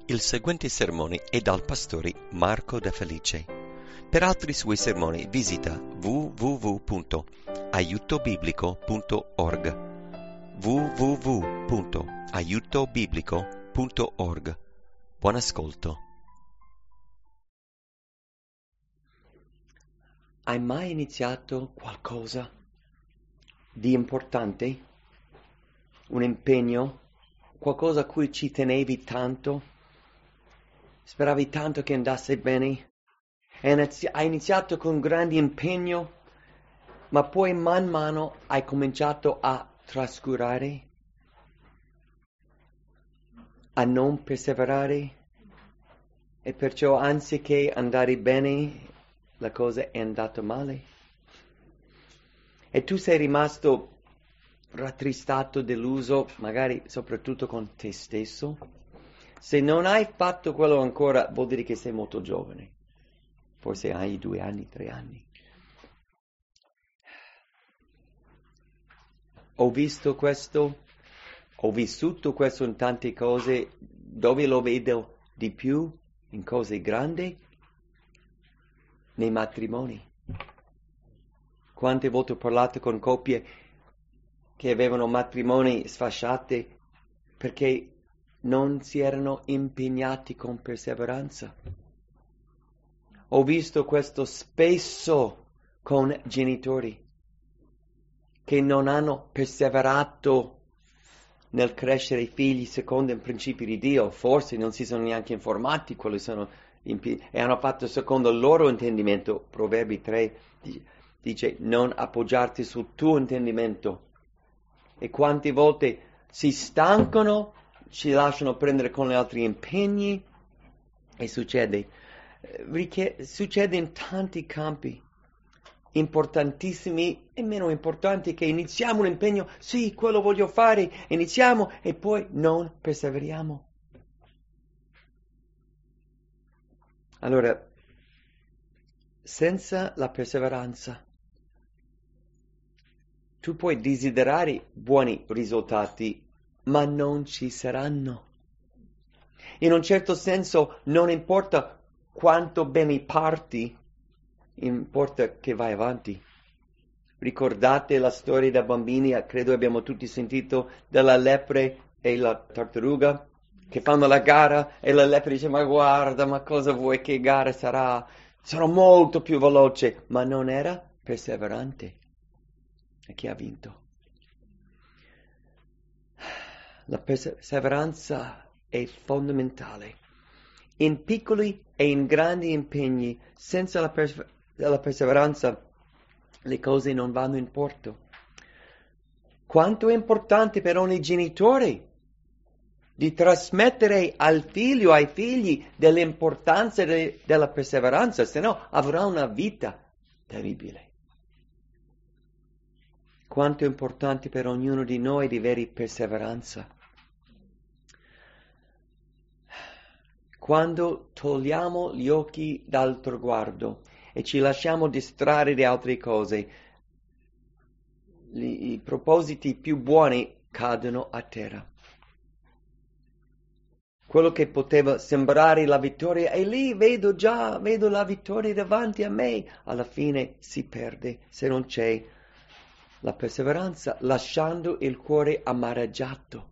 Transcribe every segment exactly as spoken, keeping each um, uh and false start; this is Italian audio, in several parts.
Il seguente sermone è dal pastore Marco De Felice. Per altri suoi sermoni visita w w w punto aiuto biblico punto org w w w punto aiuto biblico punto org. Buon ascolto. Hai mai iniziato qualcosa di importante? Un impegno? Qualcosa a cui ci tenevi tanto? Speravi tanto che andasse bene? Hai iniziato con grande impegno, ma poi man mano hai cominciato a trascurare, a non perseverare, e perciò anziché andare bene, la cosa è andata male. E tu sei rimasto rattristato, deluso, magari soprattutto con te stesso. Se non hai fatto quello ancora, vuol dire che sei molto giovane. Forse hai due anni, tre anni. Ho visto questo, ho vissuto questo in tante cose. Dove lo vedo di più? In cose grandi? Nei matrimoni. Quante volte ho parlato con coppie che avevano matrimoni sfasciati perché non si erano impegnati con perseveranza. Ho visto questo spesso con genitori che non hanno perseverato nel crescere i figli secondo i principi di Dio. Forse non si sono neanche informati quali sono imp- e hanno fatto secondo il loro intendimento. Proverbi tre dice non appoggiarti sul tuo intendimento. E quante volte si stancano, ci lasciano prendere con gli altri impegni e succede, richie- succede in tanti campi importantissimi e meno importanti, che iniziamo un impegno, sì, quello voglio fare, iniziamo e poi non perseveriamo. Allora, senza la perseveranza tu puoi desiderare buoni risultati, ma non ci saranno. In un certo senso non importa quanto bene parti, importa che vai avanti. Ricordate la storia da bambini, credo abbiamo tutti sentito, della lepre e la tartaruga, che fanno la gara e la lepre dice, ma guarda, ma cosa vuoi, che gara sarà? Sarò molto più veloce, ma non era perseverante. E chi ha vinto? La perseveranza è fondamentale. In piccoli e in grandi impegni, senza la, perse- la perseveranza, le cose non vanno in porto. Quanto è importante per ogni genitore di trasmettere al figlio, ai figli, dell'importanza de- della perseveranza, se no avrà una vita terribile. Quanto è importante per ognuno di noi di avere perseveranza. Quando togliamo gli occhi dal traguardo e ci lasciamo distrarre da altre cose, gli, i propositi più buoni cadono a terra. Quello che poteva sembrare la vittoria, e lì vedo già, vedo la vittoria davanti a me, alla fine si perde se non c'è la perseveranza, lasciando il cuore amareggiato.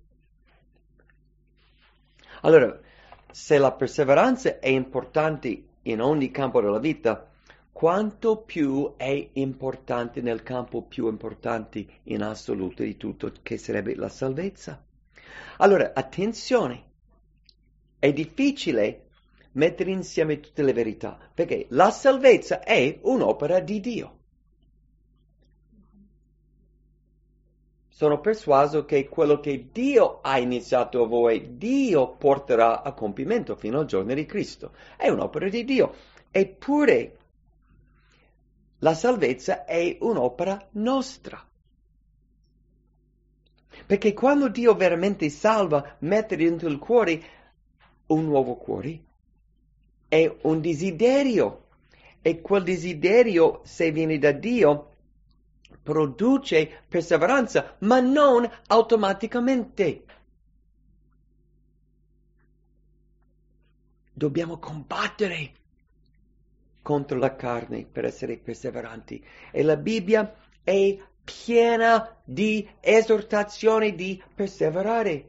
Allora, se la perseveranza è importante in ogni campo della vita, quanto più è importante nel campo più importante in assoluto di tutto, che sarebbe la salvezza. Allora, attenzione, è difficile mettere insieme tutte le verità, perché la salvezza è un'opera di Dio. Sono persuaso che quello che Dio ha iniziato a voi, Dio porterà a compimento fino al giorno di Cristo. È un'opera di Dio. Eppure la salvezza è un'opera nostra. Perché quando Dio veramente salva, mette dentro il cuore un nuovo cuore, è un desiderio. E quel desiderio, se viene da Dio, produce perseveranza, ma non automaticamente. dobbiamo combattere contro la carne per essere perseveranti. E la Bibbia è piena di esortazioni di perseverare.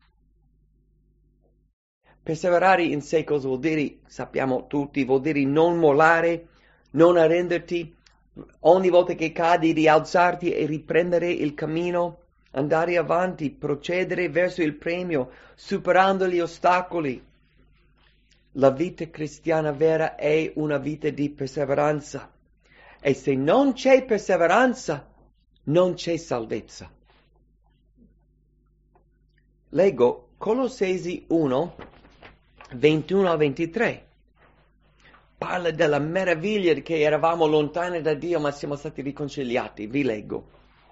Perseverare in sé cosa vuol dire? Sappiamo tutti, vuol dire non mollare, non arrenderti, ogni volta che cadi rialzarti e riprendere il cammino, andare avanti, procedere verso il premio, superando gli ostacoli. La vita cristiana vera è una vita di perseveranza. E se non c'è perseveranza, non c'è salvezza. Leggo Colossesi uno, ventuno a ventitré. Parla della meraviglia che eravamo lontani da Dio, ma siamo stati riconciliati. Vi leggo.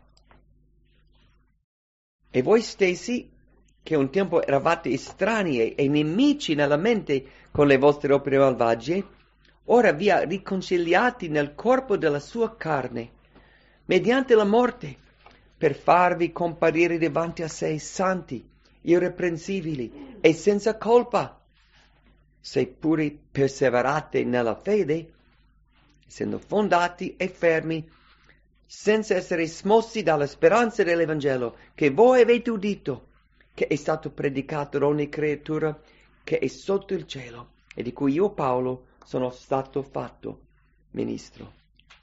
E voi stessi, che un tempo eravate estranei e nemici nella mente con le vostre opere malvagie, ora vi ha riconciliati nel corpo della sua carne, mediante la morte, per farvi comparire davanti a sé santi, irreprensibili e senza colpa, se pure perseverate nella fede, essendo fondati e fermi, senza essere smossi dalla speranza dell'Evangelo che voi avete udito, che è stato predicato ad ogni creatura che è sotto il cielo, e di cui io, Paolo, sono stato fatto ministro.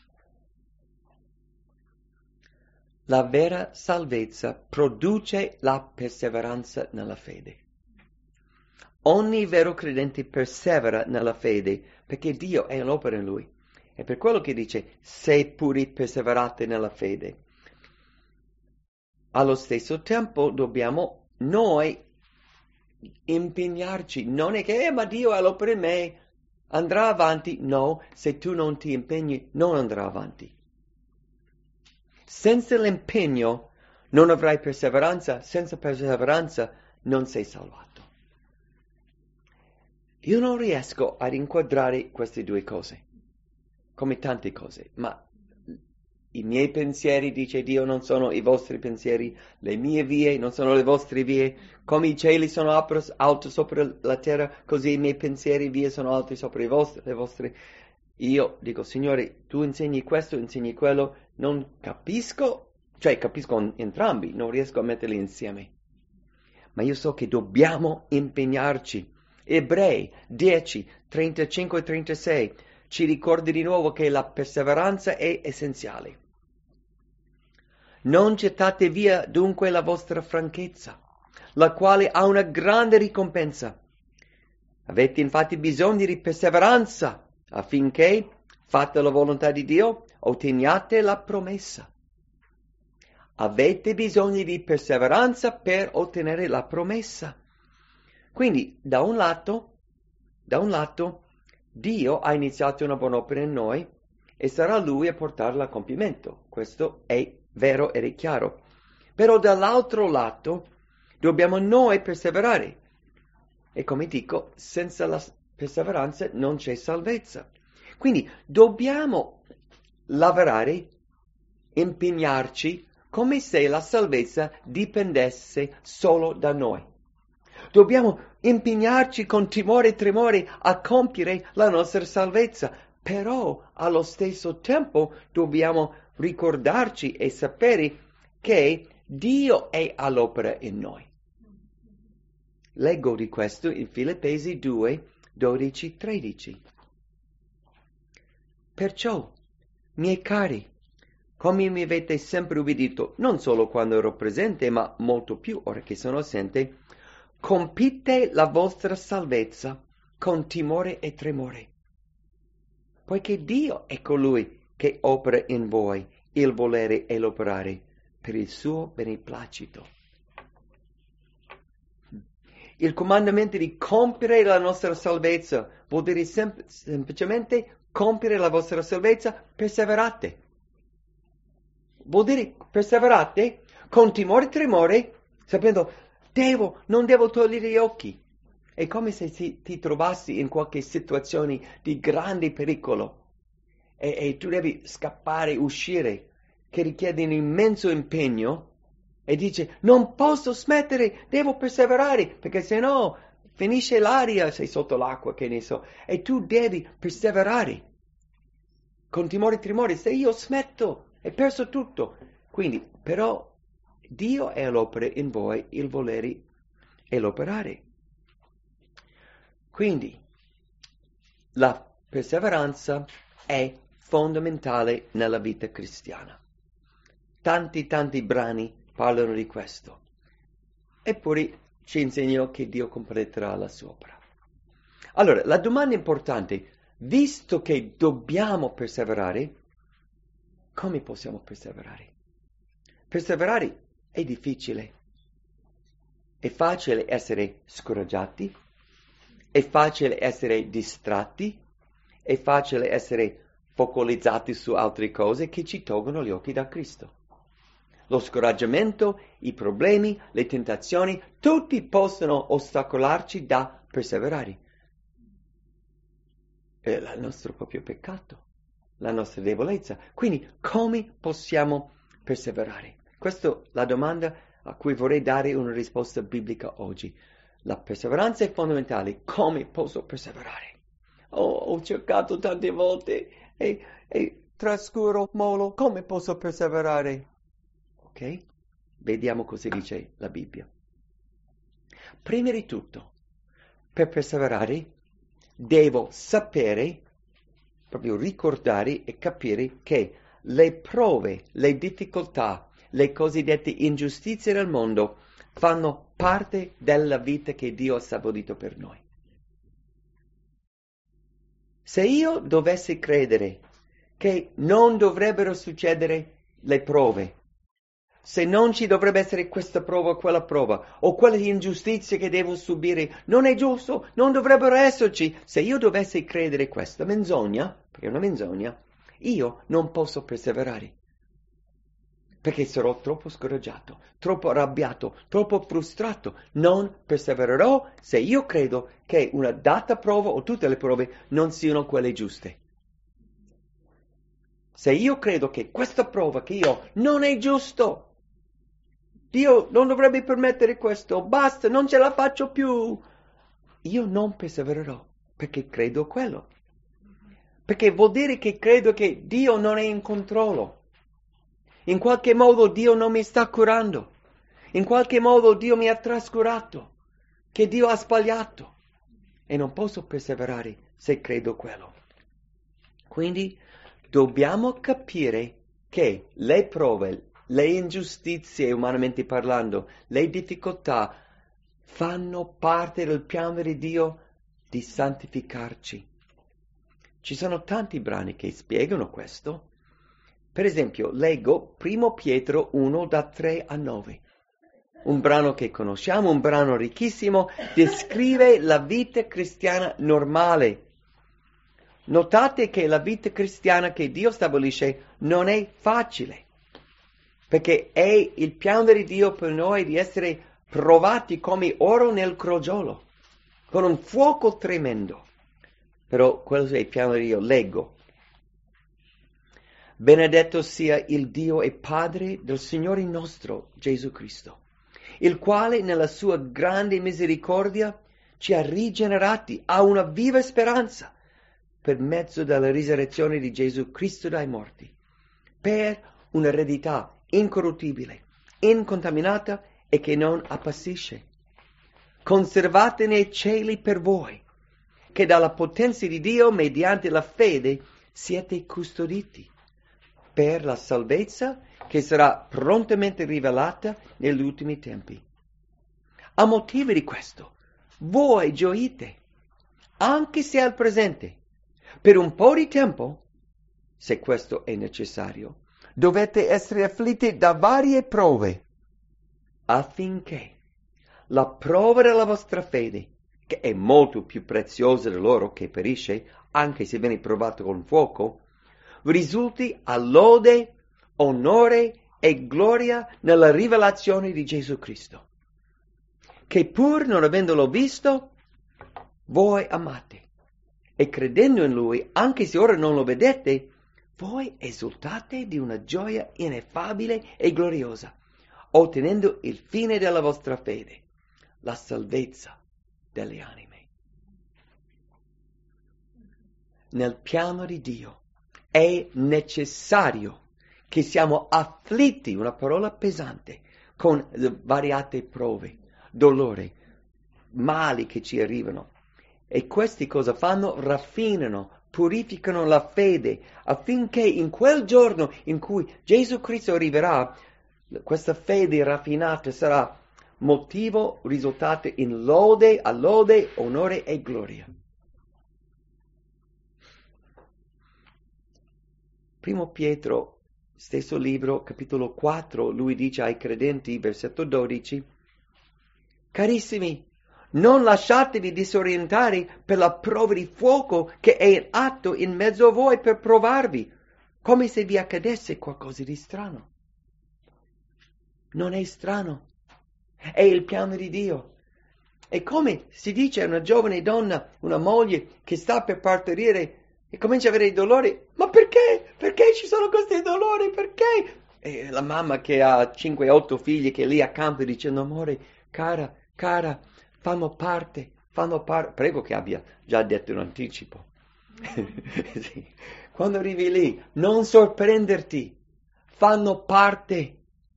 La vera salvezza produce la perseveranza nella fede. Ogni vero credente persevera nella fede perché Dio è all'opera in lui. È per quello che dice, se pure perseverate nella fede. Allo stesso tempo dobbiamo noi impegnarci. Non è che, eh, ma Dio è all'opera in me, andrà avanti. No, se tu non ti impegni, non andrà avanti. Senza l'impegno non avrai perseveranza, senza perseveranza non sei salvato. Io non riesco ad inquadrare queste due cose, come tante cose, ma i miei pensieri, dice Dio, non sono i vostri pensieri, le mie vie non sono le vostre vie, come i cieli sono alti sopra la terra, così i miei pensieri e vie sono alti sopra i vostri, le vostre. Io dico, Signore, tu insegni questo, insegni quello, non capisco, cioè capisco entrambi, non riesco a metterli insieme. Ma io so che dobbiamo impegnarci. Ebrei dieci, trentacinque e trentasei ci ricorda di nuovo che la perseveranza è essenziale. Non gettate via dunque la vostra franchezza, la quale ha una grande ricompensa. Avete infatti bisogno di perseveranza, affinché, fatta la volontà di Dio, otteniate la promessa. Avete bisogno di perseveranza per ottenere la promessa. Quindi, da un lato, da un lato, Dio ha iniziato una buona opera in noi e sarà Lui a portarla a compimento. Questo è vero ed è chiaro. Però dall'altro lato dobbiamo noi perseverare. E come dico, senza la perseveranza non c'è salvezza. Quindi dobbiamo lavorare, impegnarci come se la salvezza dipendesse solo da noi. Dobbiamo impegnarci con timore e tremore a compiere la nostra salvezza, però allo stesso tempo dobbiamo ricordarci e sapere che Dio è all'opera in noi. Leggo di questo in Filippesi due, dodici, tredici. Perciò, miei cari, come mi avete sempre ubbidito, non solo quando ero presente, ma molto più ora che sono assente, compite la vostra salvezza con timore e tremore, poiché Dio è colui che opera in voi il volere e l'operare per il suo beneplacito. Il comandamento di compiere la nostra salvezza vuol dire sem- semplicemente compiere la vostra salvezza, perseverate. Vuol dire perseverate con timore e tremore, sapendo Devo, non devo togliere gli occhi. È come se ti, ti trovassi in qualche situazione di grande pericolo e, e tu devi scappare, uscire, che richiede un immenso impegno e dice non posso smettere, devo perseverare perché se no finisce l'aria, sei sotto l'acqua, che ne so, e tu devi perseverare. Con timore e tremore, se io smetto, hai perso tutto. Quindi, però, Dio è all'opera in voi, il volere e l'operare. Quindi, la perseveranza è fondamentale nella vita cristiana. Tanti, tanti brani parlano di questo. Eppure ci insegnano che Dio completerà la sua opera. Allora, la domanda importante, visto che dobbiamo perseverare, come possiamo perseverare? Perseverare è difficile. È facile essere scoraggiati, è facile essere distratti, è facile essere focalizzati su altre cose che ci tolgono gli occhi da Cristo. Lo scoraggiamento, i problemi, le tentazioni, tutti possono ostacolarci da perseverare. È il nostro proprio peccato, la nostra debolezza. Quindi, come possiamo perseverare? Questa è la domanda a cui vorrei dare una risposta biblica oggi. La perseveranza è fondamentale. Come posso perseverare? Oh, ho cercato tante volte e, e trascuro, molo. Come posso perseverare? Ok? Vediamo cosa dice la Bibbia. Prima di tutto, per perseverare, devo sapere, proprio ricordare e capire che le prove, le difficoltà, le cosiddette ingiustizie del mondo fanno parte della vita che Dio ha stabilito per noi. Se io dovessi credere che non dovrebbero succedere le prove, se non ci dovrebbe essere questa prova o quella prova, o quelle ingiustizie che devo subire, non è giusto, non dovrebbero esserci. Se io dovessi credere questa menzogna, perché è una menzogna, io non posso perseverare. Perché sarò troppo scoraggiato, troppo arrabbiato, troppo frustrato. Non persevererò se io credo che una data prova o tutte le prove non siano quelle giuste. Se io credo che questa prova che io ho non è giusto, Dio non dovrebbe permettere questo, basta, non ce la faccio più, io non persevererò perché credo quello. Perché vuol dire che credo che Dio non è in controllo. In qualche modo Dio non mi sta curando. In qualche modo Dio mi ha trascurato. Che Dio ha sbagliato. E non posso perseverare se credo quello. Quindi dobbiamo capire che le prove, le ingiustizie umanamente parlando, le difficoltà fanno parte del piano di Dio di santificarci. Ci sono tanti brani che spiegano questo. Per esempio, leggo primo Pietro uno da tre a nove. Un brano che conosciamo, un brano ricchissimo, descrive la vita cristiana normale. Notate che la vita cristiana che Dio stabilisce non è facile, perché è il piano di Dio per noi di essere provati come oro nel crogiolo, con un fuoco tremendo. Però quello è il piano di Dio. Leggo. Benedetto sia il Dio e Padre del Signore nostro Gesù Cristo, il quale nella sua grande misericordia ci ha rigenerati a una viva speranza per mezzo della risurrezione di Gesù Cristo dai morti, per un'eredità incorruttibile, incontaminata e che non appassisce, conservate nei cieli per voi, che dalla potenza di Dio, mediante la fede, siete custoditi per la salvezza che sarà prontamente rivelata negli ultimi tempi. A motivo di questo, voi gioite, anche se al presente, per un po' di tempo, se questo è necessario, dovete essere afflitti da varie prove, affinché la prova della vostra fede, che è molto più preziosa dell'oro che perisce, anche se viene provato con fuoco, risulti a lode, onore e gloria nella rivelazione di Gesù Cristo, che pur non avendolo visto, voi amate, e credendo in Lui, anche se ora non lo vedete, voi esultate di una gioia ineffabile e gloriosa, ottenendo il fine della vostra fede, la salvezza delle anime. Nel piano di Dio è necessario che siamo afflitti, una parola pesante, con variate prove, dolore, mali che ci arrivano. E questi cosa fanno? Raffinano, purificano la fede, affinché in quel giorno in cui Gesù Cristo arriverà, questa fede raffinata sarà motivo, risultato in lode, a lode, onore e gloria. Primo Pietro, stesso libro, capitolo quattro, lui dice ai credenti, versetto dodici, carissimi, non lasciatevi disorientare per la prova di fuoco che è in atto in mezzo a voi per provarvi, come se vi accadesse qualcosa di strano. Non è strano, è il piano di Dio. E come si dice a una giovane donna, una moglie che sta per partorire e comincia a avere i dolori, ma perché? Perché ci sono questi dolori? Perché? E la mamma che ha cinque otto figli che è lì accanto dicendo, amore, cara, cara, fanno parte, fanno parte, prego che abbia già detto in anticipo. Sì. Quando arrivi lì, non sorprenderti, fanno parte.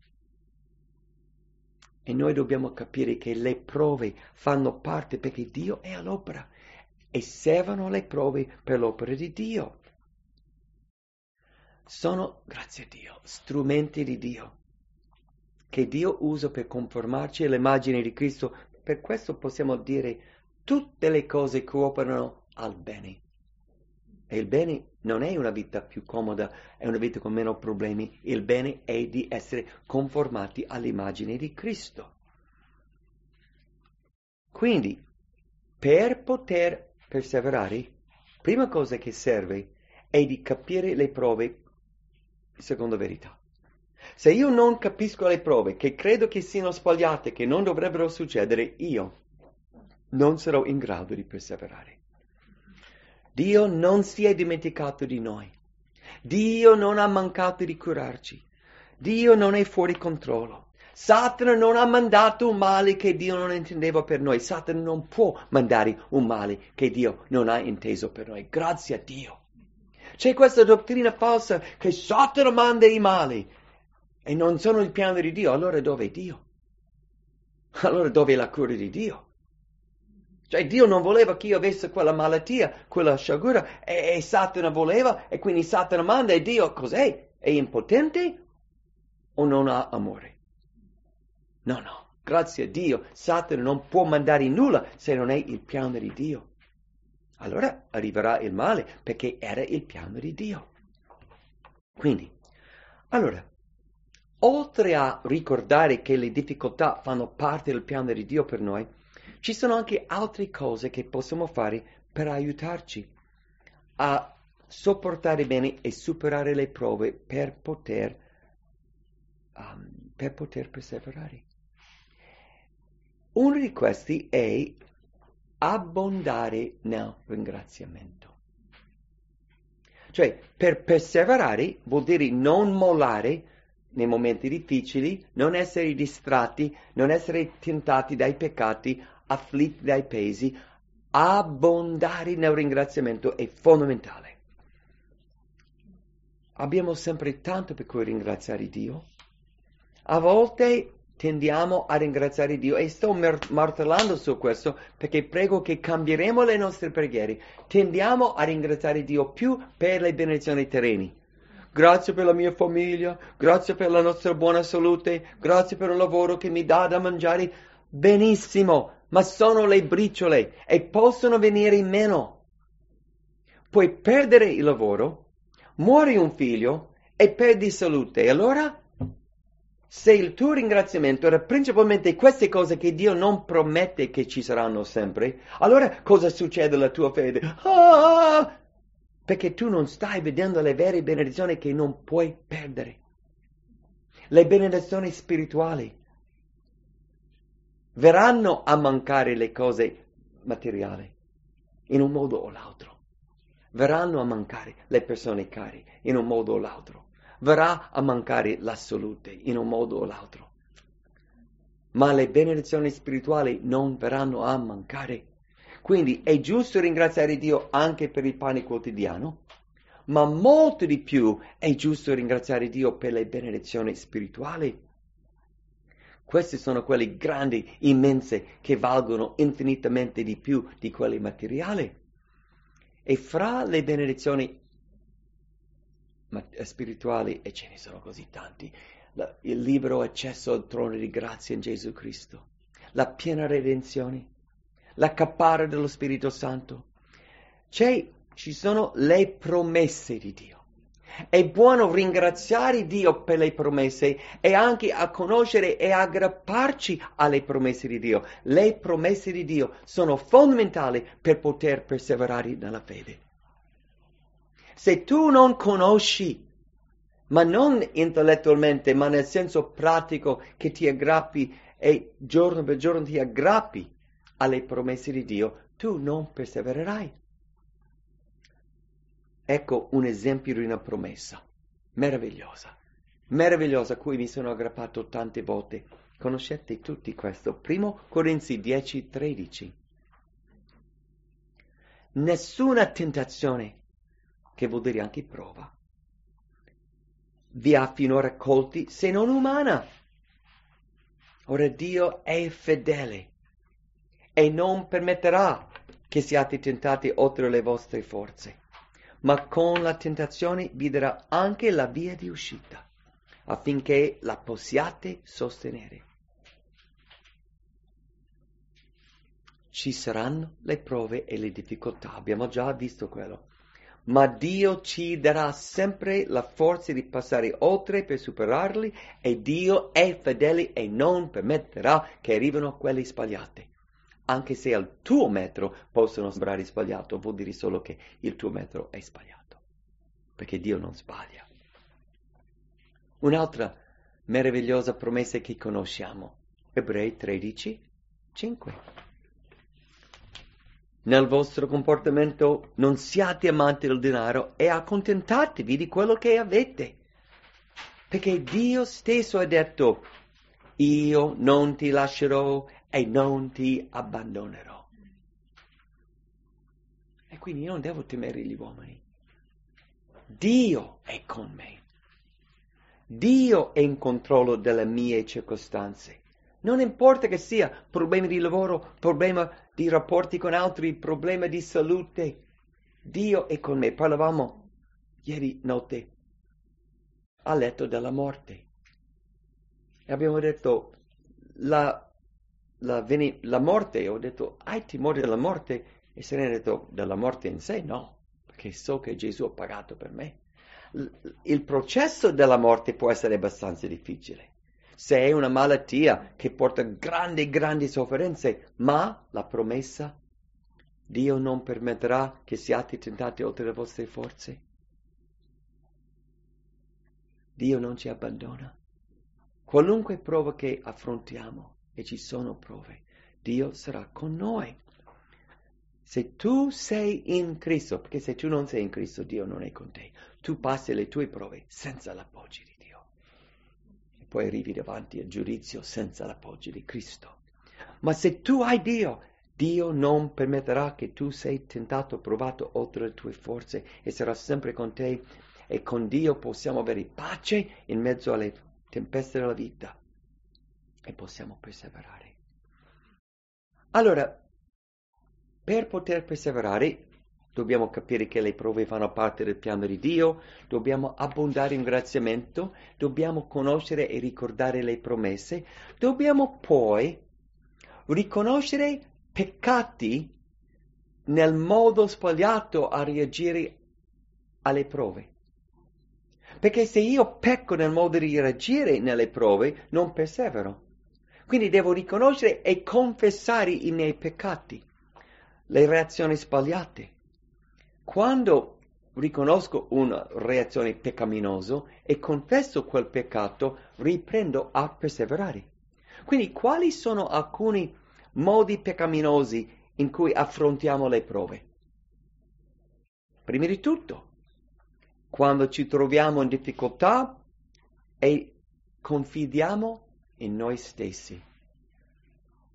E noi dobbiamo capire che le prove fanno parte perché Dio è all'opera e servono le prove per l'opera di Dio. Sono, grazie a Dio, strumenti di Dio che Dio usa per conformarci all'immagine di Cristo. Per questo possiamo dire tutte le cose cooperano al bene. E il bene non è una vita più comoda, è una vita con meno problemi. Il bene è di essere conformati all'immagine di Cristo. Quindi, per poter perseverare, prima cosa che serve è di capire le prove secondo verità. Se io non capisco le prove, che credo che siano sbagliate, che non dovrebbero succedere, io non sarò in grado di perseverare. Dio non si è dimenticato di noi. Dio non ha mancato di curarci. Dio non è fuori controllo. Satana non ha mandato un male che Dio non intendeva per noi. Satana non può mandare un male che Dio non ha inteso per noi. Grazie a Dio. C'è questa dottrina falsa che Satana manda i mali e non sono il piano di Dio. Allora dove è Dio? Allora dove è la cura di Dio? Cioè Dio non voleva che io avessi quella malattia, quella sciagura, e, e Satana voleva, e quindi Satana manda, e Dio cos'è? È impotente o non ha amore? No, no, grazie a Dio, Satana non può mandare nulla se non è il piano di Dio. Allora arriverà il male, perché era il piano di Dio. Quindi, allora, oltre a ricordare che le difficoltà fanno parte del piano di Dio per noi, ci sono anche altre cose che possiamo fare per aiutarci a sopportare bene e superare le prove per poter, um, per poter perseverare. Uno di questi è abbondare nel ringraziamento. Cioè, per perseverare vuol dire non mollare nei momenti difficili, non essere distratti, non essere tentati dai peccati, afflitti dai pesi. Abbondare nel ringraziamento è fondamentale. Abbiamo sempre tanto per cui ringraziare Dio. A volte tendiamo a ringraziare Dio e sto martellando su questo perché prego che cambieremo le nostre preghiere. Tendiamo a ringraziare Dio più per le benedizioni terrene. Grazie per la mia famiglia, grazie per la nostra buona salute, grazie per il lavoro che mi dà da mangiare. Benissimo, ma sono le briciole e possono venire in meno. Puoi perdere il lavoro, muore un figlio e perdi salute. E allora, se il tuo ringraziamento era principalmente queste cose che Dio non promette che ci saranno sempre, allora cosa succede alla tua fede? Ah! Perché tu non stai vedendo le vere benedizioni che non puoi perdere. Le benedizioni spirituali. Verranno a mancare le cose materiali, in un modo o l'altro. Verranno a mancare le persone care, in un modo o l'altro. Verrà a mancare la salute, in un modo o l'altro. Ma le benedizioni spirituali non verranno a mancare. Quindi è giusto ringraziare Dio anche per il pane quotidiano, ma molto di più è giusto ringraziare Dio per le benedizioni spirituali. Queste sono quelle grandi, immense, che valgono infinitamente di più di quelle materiali. E fra le benedizioni spirituali, e ce ne sono così tanti, la, il libero accesso al trono di grazia in Gesù Cristo, la piena redenzione, la caparra dello Spirito Santo. C'è, ci sono le promesse di Dio. È buono ringraziare Dio per le promesse e anche a conoscere e aggrapparci alle promesse di Dio. Le promesse di Dio sono fondamentali per poter perseverare nella fede. Se tu non conosci, ma non intellettualmente, ma nel senso pratico, che ti aggrappi e giorno per giorno ti aggrappi alle promesse di Dio, tu non persevererai. Ecco un esempio di una promessa meravigliosa, meravigliosa a cui mi sono aggrappato tante volte. Conoscete tutti questo. Primo Corinzi dieci tredici. Nessuna tentazione, che vuol dire anche prova, vi ha finora colti se non umana. Ora Dio è fedele e non permetterà che siate tentati oltre le vostre forze, ma con la tentazione vi darà anche la via di uscita, affinché la possiate sostenere. Ci saranno le prove e le difficoltà, abbiamo già visto quello, ma Dio ci darà sempre la forza di passare oltre per superarli, e Dio è fedele e non permetterà che arrivino quelli sbagliati. Anche se al tuo metro possono sembrare sbagliato, vuol dire solo che il tuo metro è sbagliato, perché Dio non sbaglia. Un'altra meravigliosa promessa che conosciamo, Ebrei tredici cinque. Nel vostro comportamento non siate amanti del denaro e accontentatevi di quello che avete, perché Dio stesso ha detto: io non ti lascerò e non ti abbandonerò. E quindi io non devo temere gli uomini. Dio è con me. Dio è in controllo delle mie circostanze. Non importa che sia problemi di lavoro, problema di rapporti con altri, problema di salute. Dio è con me. Parlavamo ieri notte a letto della morte. E abbiamo detto la, la, la morte, ho detto hai timore della morte? E se ne è detto della morte in sé no, perché so che Gesù ha pagato per me. Il processo della morte può essere abbastanza difficile. Se è una malattia che porta grandi, grandi sofferenze, ma la promessa, Dio non permetterà che siate tentati oltre le vostre forze. Dio non ci abbandona. Qualunque prova che affrontiamo, e ci sono prove, Dio sarà con noi. Se tu sei in Cristo, perché se tu non sei in Cristo, Dio non è con te. Tu passi le tue prove senza l'appoggio di Dio. E poi arrivi davanti al giudizio senza l'appoggio di Cristo. Ma se tu hai Dio, Dio non permetterà che tu sei tentato, provato oltre le tue forze, e sarà sempre con te. E con Dio possiamo avere pace in mezzo alle tempeste della vita. E possiamo perseverare. Allora, per poter perseverare, dobbiamo capire che le prove fanno parte del piano di Dio, dobbiamo abbondare in ringraziamento, dobbiamo conoscere e ricordare le promesse, dobbiamo poi riconoscere peccati nel modo sbagliato a reagire alle prove. Perché se io pecco nel modo di reagire nelle prove, non persevero. Quindi devo riconoscere e confessare i miei peccati, le reazioni sbagliate. Quando riconosco una reazione peccaminosa e confesso quel peccato, riprendo a perseverare. Quindi quali sono alcuni modi peccaminosi in cui affrontiamo le prove? Prima di tutto, quando ci troviamo in difficoltà e confidiamo in noi stessi.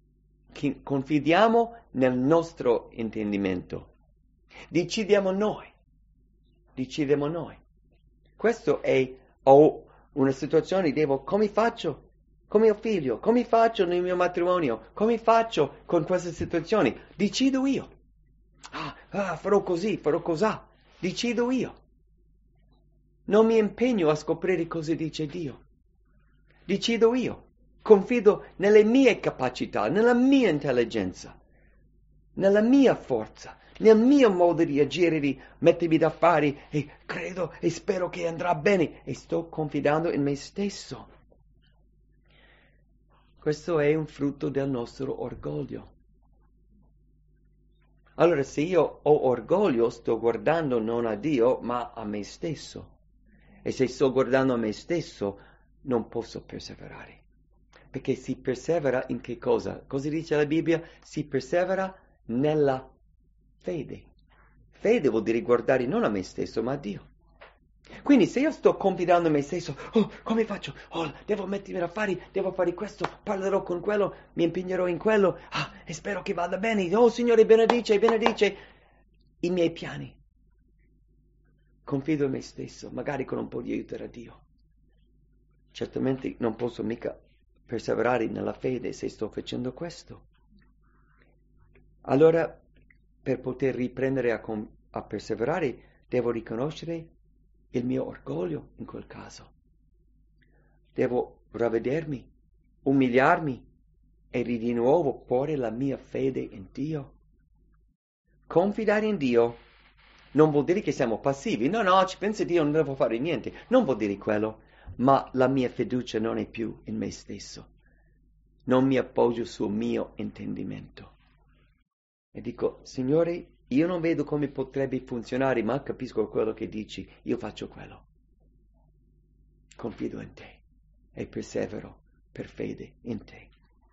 Confidiamo nel nostro intendimento. Decidiamo noi. Decidiamo noi. Questo è oh, una situazione, devo, come faccio con mio figlio? Come faccio nel mio matrimonio? Come faccio con queste situazioni? Decido io. Ah, ah, farò così, farò cosà. Decido io. Non mi impegno a scoprire cosa dice Dio. Decido io. Confido nelle mie capacità, nella mia intelligenza, nella mia forza, nel mio modo di agire, di mettermi da fare e credo e spero che andrà bene e sto confidando in me stesso. Questo è un frutto del nostro orgoglio. Allora, se io ho orgoglio, sto guardando non a Dio, ma a me stesso. E se sto guardando a me stesso, non posso perseverare. Perché si persevera in che cosa? Cosa dice la Bibbia? Si persevera nella fede. Fede vuol dire guardare non a me stesso, ma a Dio. Quindi se io sto confidando in me stesso, oh, come faccio? Oh, devo mettermi da fare, devo fare questo, parlerò con quello, mi impegnerò in quello, ah, e spero che vada bene. Oh, Signore, benedice, benedice i miei piani. Confido in me stesso, magari con un po' di aiuto da Dio. Certamente non posso mica perseverare nella fede se sto facendo questo. Allora, per poter riprendere a, com- a perseverare, devo riconoscere il mio orgoglio in quel caso. Devo ravvedermi, umiliarmi e di nuovo porre la mia fede in Dio. Confidare in Dio non vuol dire che siamo passivi. No, no, ci pensa Dio, non devo fare niente. Non vuol dire quello. Ma la mia fiducia non è più in me stesso. Non mi appoggio sul mio intendimento. E dico, Signore, io non vedo come potrebbe funzionare, ma capisco quello che dici. Io faccio quello. Confido in te e persevero per fede in te.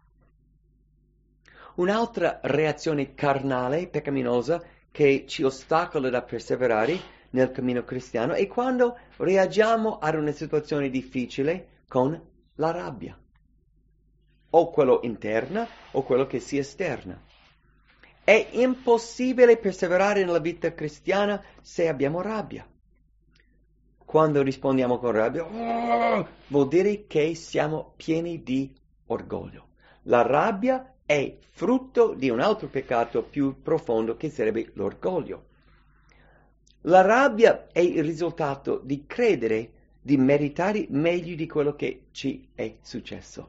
Un'altra reazione carnale, peccaminosa, che ci ostacola da perseverare nel cammino cristiano è quando reagiamo ad una situazione difficile con la rabbia. O quello interna o quello che si esterna. È impossibile perseverare nella vita cristiana se abbiamo rabbia. Quando rispondiamo con rabbia, oh, vuol dire che siamo pieni di orgoglio. La rabbia è frutto di un altro peccato più profondo che sarebbe l'orgoglio. La rabbia è il risultato di credere di meritare meglio di quello che ci è successo.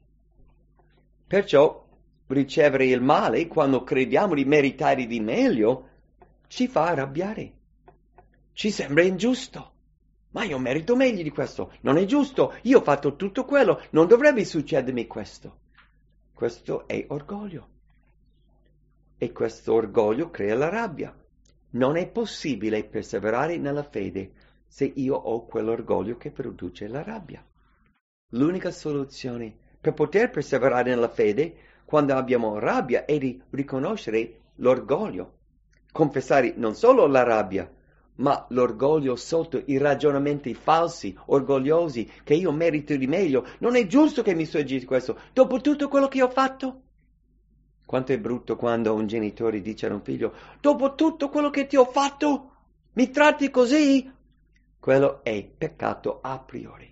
Perciò ricevere il male, quando crediamo di meritare di meglio, ci fa arrabbiare. Ci sembra ingiusto. Ma io merito meglio di questo. Non è giusto. Io ho fatto tutto quello. Non dovrebbe succedermi questo. Questo è orgoglio. E questo orgoglio crea la rabbia. Non è possibile perseverare nella fede se io ho quell'orgoglio che produce la rabbia. L'unica soluzione per poter perseverare nella fede quando abbiamo rabbia è di riconoscere l'orgoglio. Confessare non solo la rabbia, ma l'orgoglio sotto i ragionamenti falsi, orgogliosi, che io merito di meglio. Non è giusto che mi succeda questo, dopo tutto quello che ho fatto. Quanto è brutto quando un genitore dice a un figlio, dopo tutto quello che ti ho fatto, mi tratti così? Quello è peccato a priori.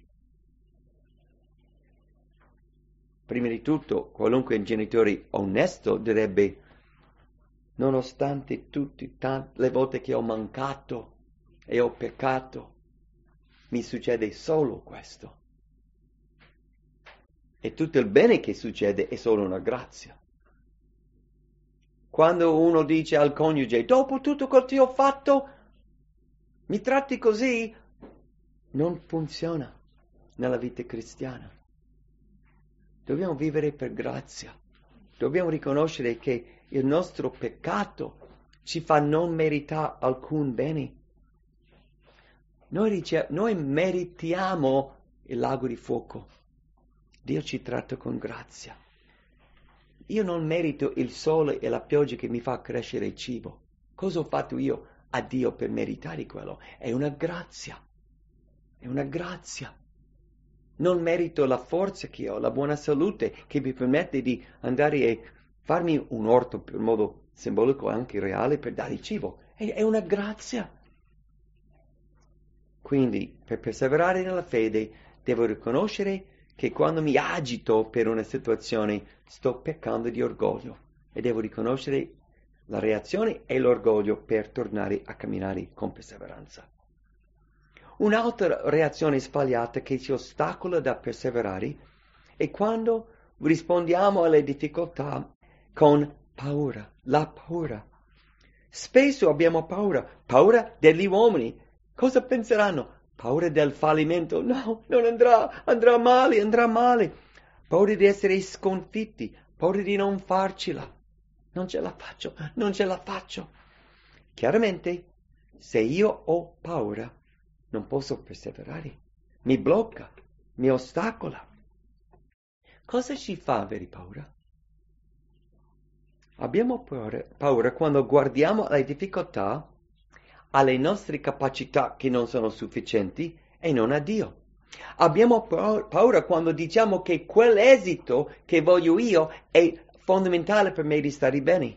Prima di tutto, qualunque genitore onesto direbbe, nonostante tutte le volte che ho mancato e ho peccato, mi succede solo questo. E tutto il bene che succede è solo una grazia. Quando uno dice al coniuge, dopo tutto quello che ho fatto, mi tratti così, non funziona nella vita cristiana. Dobbiamo vivere per grazia. Dobbiamo riconoscere che il nostro peccato ci fa non meritare alcun bene. Noi, rice- noi meritiamo il lago di fuoco. Dio ci tratta con grazia. Io non merito il sole e la pioggia che mi fa crescere il cibo. Cosa ho fatto io a Dio per meritare quello? È una grazia. È una grazia. Non merito la forza che ho, la buona salute che mi permette di andare e farmi un orto per modo simbolico e anche reale per dare cibo. È, è una grazia. Quindi, per perseverare nella fede, devo riconoscere che quando mi agito per una situazione sto peccando di orgoglio e devo riconoscere la reazione e l'orgoglio per tornare a camminare con perseveranza. Un'altra reazione sbagliata che ci ostacola da perseverare è quando rispondiamo alle difficoltà con paura, la paura. Spesso abbiamo paura, paura degli uomini. Cosa penseranno? Paura del fallimento? No, non andrà, andrà male, andrà male. Paura di essere sconfitti, paura di non farcela. Non ce la faccio, non ce la faccio. Chiaramente, se io ho paura, non posso perseverare. Mi blocca, mi ostacola. Cosa ci fa avere paura? Abbiamo paura, paura quando guardiamo alle difficoltà, alle nostre capacità che non sono sufficienti e non a Dio. Abbiamo paura quando diciamo che quell'esito che voglio io è fondamentale per me di stare bene.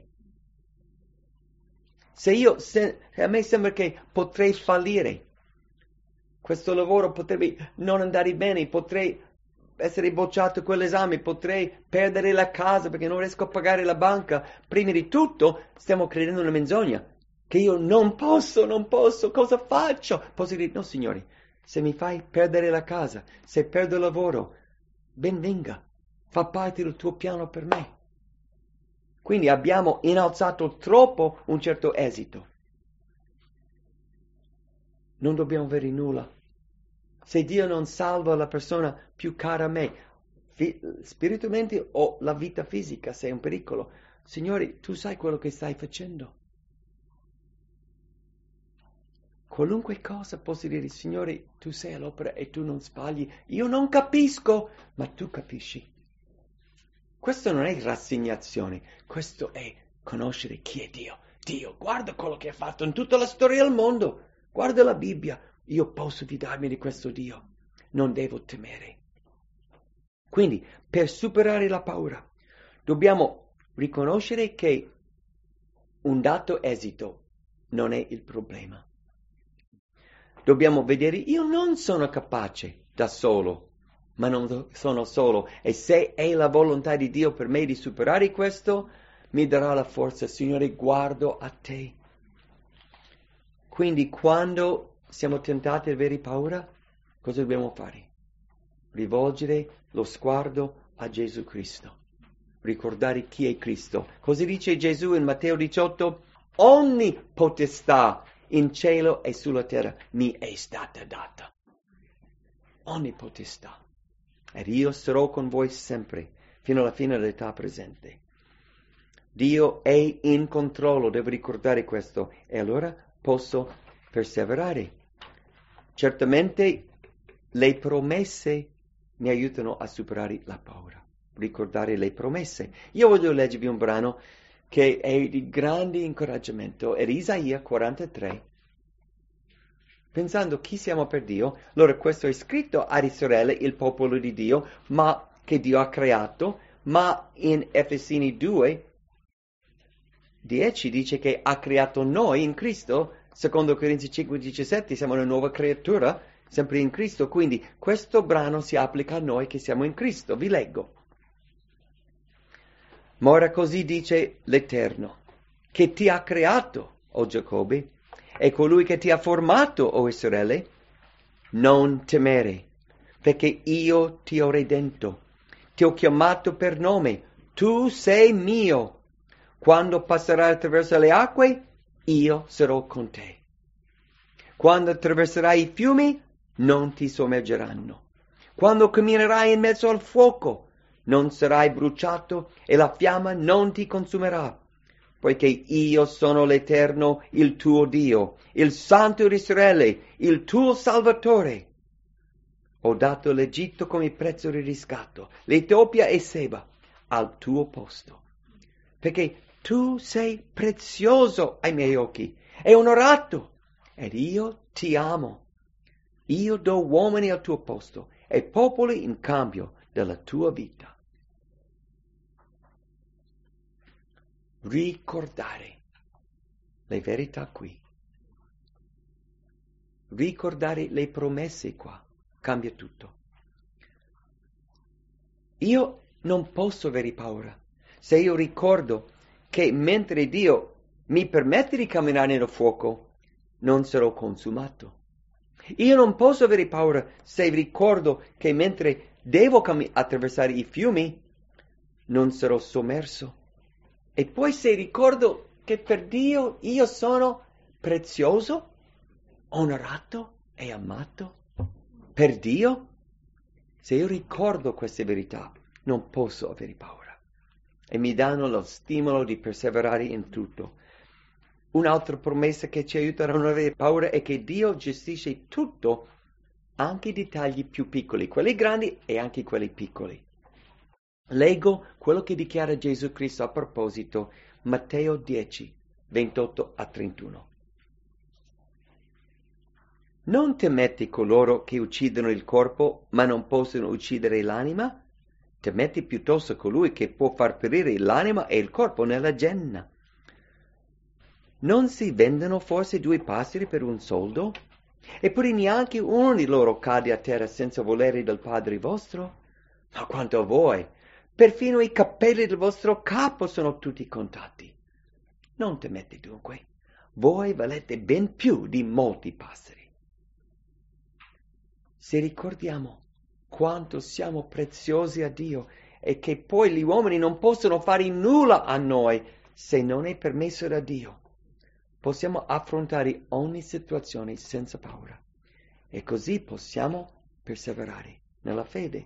Se io, se, a me sembra che potrei fallire, questo lavoro potrebbe non andare bene, potrei essere bocciato quell'esame, potrei perdere la casa perché non riesco a pagare la banca. Prima di tutto stiamo credendo una menzogna, che io non posso, non posso, cosa faccio? Posso dire, no signori, se mi fai perdere la casa, se perdo il lavoro, ben venga, fa parte del tuo piano per me. Quindi abbiamo innalzato troppo un certo esito. Non dobbiamo avere nulla. Se Dio non salva la persona più cara a me, fi- spiritualmente o la vita fisica, se è un pericolo, Signore, tu sai quello che stai facendo. Qualunque cosa posso dire, Signore, tu sei all'opera e tu non sbagli. Io non capisco, ma tu capisci. Questo non è rassegnazione, questo è conoscere chi è Dio. Dio, guarda quello che ha fatto in tutta la storia del mondo. Guarda la Bibbia. Io posso fidarmi di questo Dio. Non devo temere. Quindi, per superare la paura, dobbiamo riconoscere che un dato esito non è il problema. Dobbiamo vedere, io non sono capace da solo, ma non sono solo. E se è la volontà di Dio per me di superare questo, mi darà la forza. Signore, guardo a te. Quindi quando siamo tentati ad avere paura, cosa dobbiamo fare? Rivolgere lo sguardo a Gesù Cristo. Ricordare chi è Cristo. Cosa dice Gesù in Matteo diciotto? Ogni potestà in cielo e sulla terra mi è stata data. Ogni potestà. Ed io sarò con voi sempre, fino alla fine dell'età presente. Dio è in controllo, devo ricordare questo. E allora posso perseverare. Certamente le promesse mi aiutano a superare la paura. Ricordare le promesse. Io voglio leggervi un brano che è di grande incoraggiamento. È Isaia quarantatré. Pensando chi siamo per Dio, allora questo è scritto a Israele, il popolo di Dio, ma che Dio ha creato, ma in Efesini due dieci dice che ha creato noi in Cristo, secondo Corinzi cinque diciassette siamo una nuova creatura, sempre in Cristo, quindi questo brano si applica a noi che siamo in Cristo, vi leggo. Ma ora così dice l'Eterno, che ti ha creato, o Giacobbe, e colui che ti ha formato, o Israele, non temere, perché io ti ho redento, ti ho chiamato per nome, tu sei mio. Quando passerai attraverso le acque, io sarò con te. Quando attraverserai i fiumi, non ti sommergeranno. Quando camminerai in mezzo al fuoco, non sarai bruciato e la fiamma non ti consumerà. Poiché io sono l'Eterno, il tuo Dio, il Santo di Israele, il tuo Salvatore. Ho dato l'Egitto come prezzo di riscatto, l'Etiopia e Seba al tuo posto. Perché tu sei prezioso ai miei occhi e onorato, ed io ti amo. Io do uomini al tuo posto e popoli in cambio della tua vita. ricordare le verità qui. Ricordare le promesse qua. Cambia tutto. Io non posso avere paura se io ricordo che mentre Dio mi permette di camminare nel fuoco, non sarò consumato. Io non posso avere paura se ricordo che mentre devo cam- attraversare i fiumi, non sarò sommerso. E poi se ricordo che per Dio io sono prezioso, onorato e amato per Dio, se io ricordo queste verità, non posso avere paura. E mi danno lo stimolo di perseverare in tutto. Un'altra promessa che ci aiuta a non avere paura è che Dio gestisce tutto, anche i dettagli più piccoli, quelli grandi e anche quelli piccoli. Leggo quello che dichiara Gesù Cristo a proposito, Matteo dieci, ventotto a trentuno. Non temete coloro che uccidono il corpo, ma non possono uccidere l'anima? Temete piuttosto colui che può far perire l'anima e il corpo nella genna. Non si vendono forse due passeri per un soldo? Eppure neanche uno di loro cade a terra senza volere del Padre vostro? Ma quanto a voi, perfino i capelli del vostro capo sono tutti contati. Non temete dunque, voi valete ben più di molti passeri. Se ricordiamo quanto siamo preziosi a Dio e che poi gli uomini non possono fare nulla a noi se non è permesso da Dio, possiamo affrontare ogni situazione senza paura e così possiamo perseverare nella fede.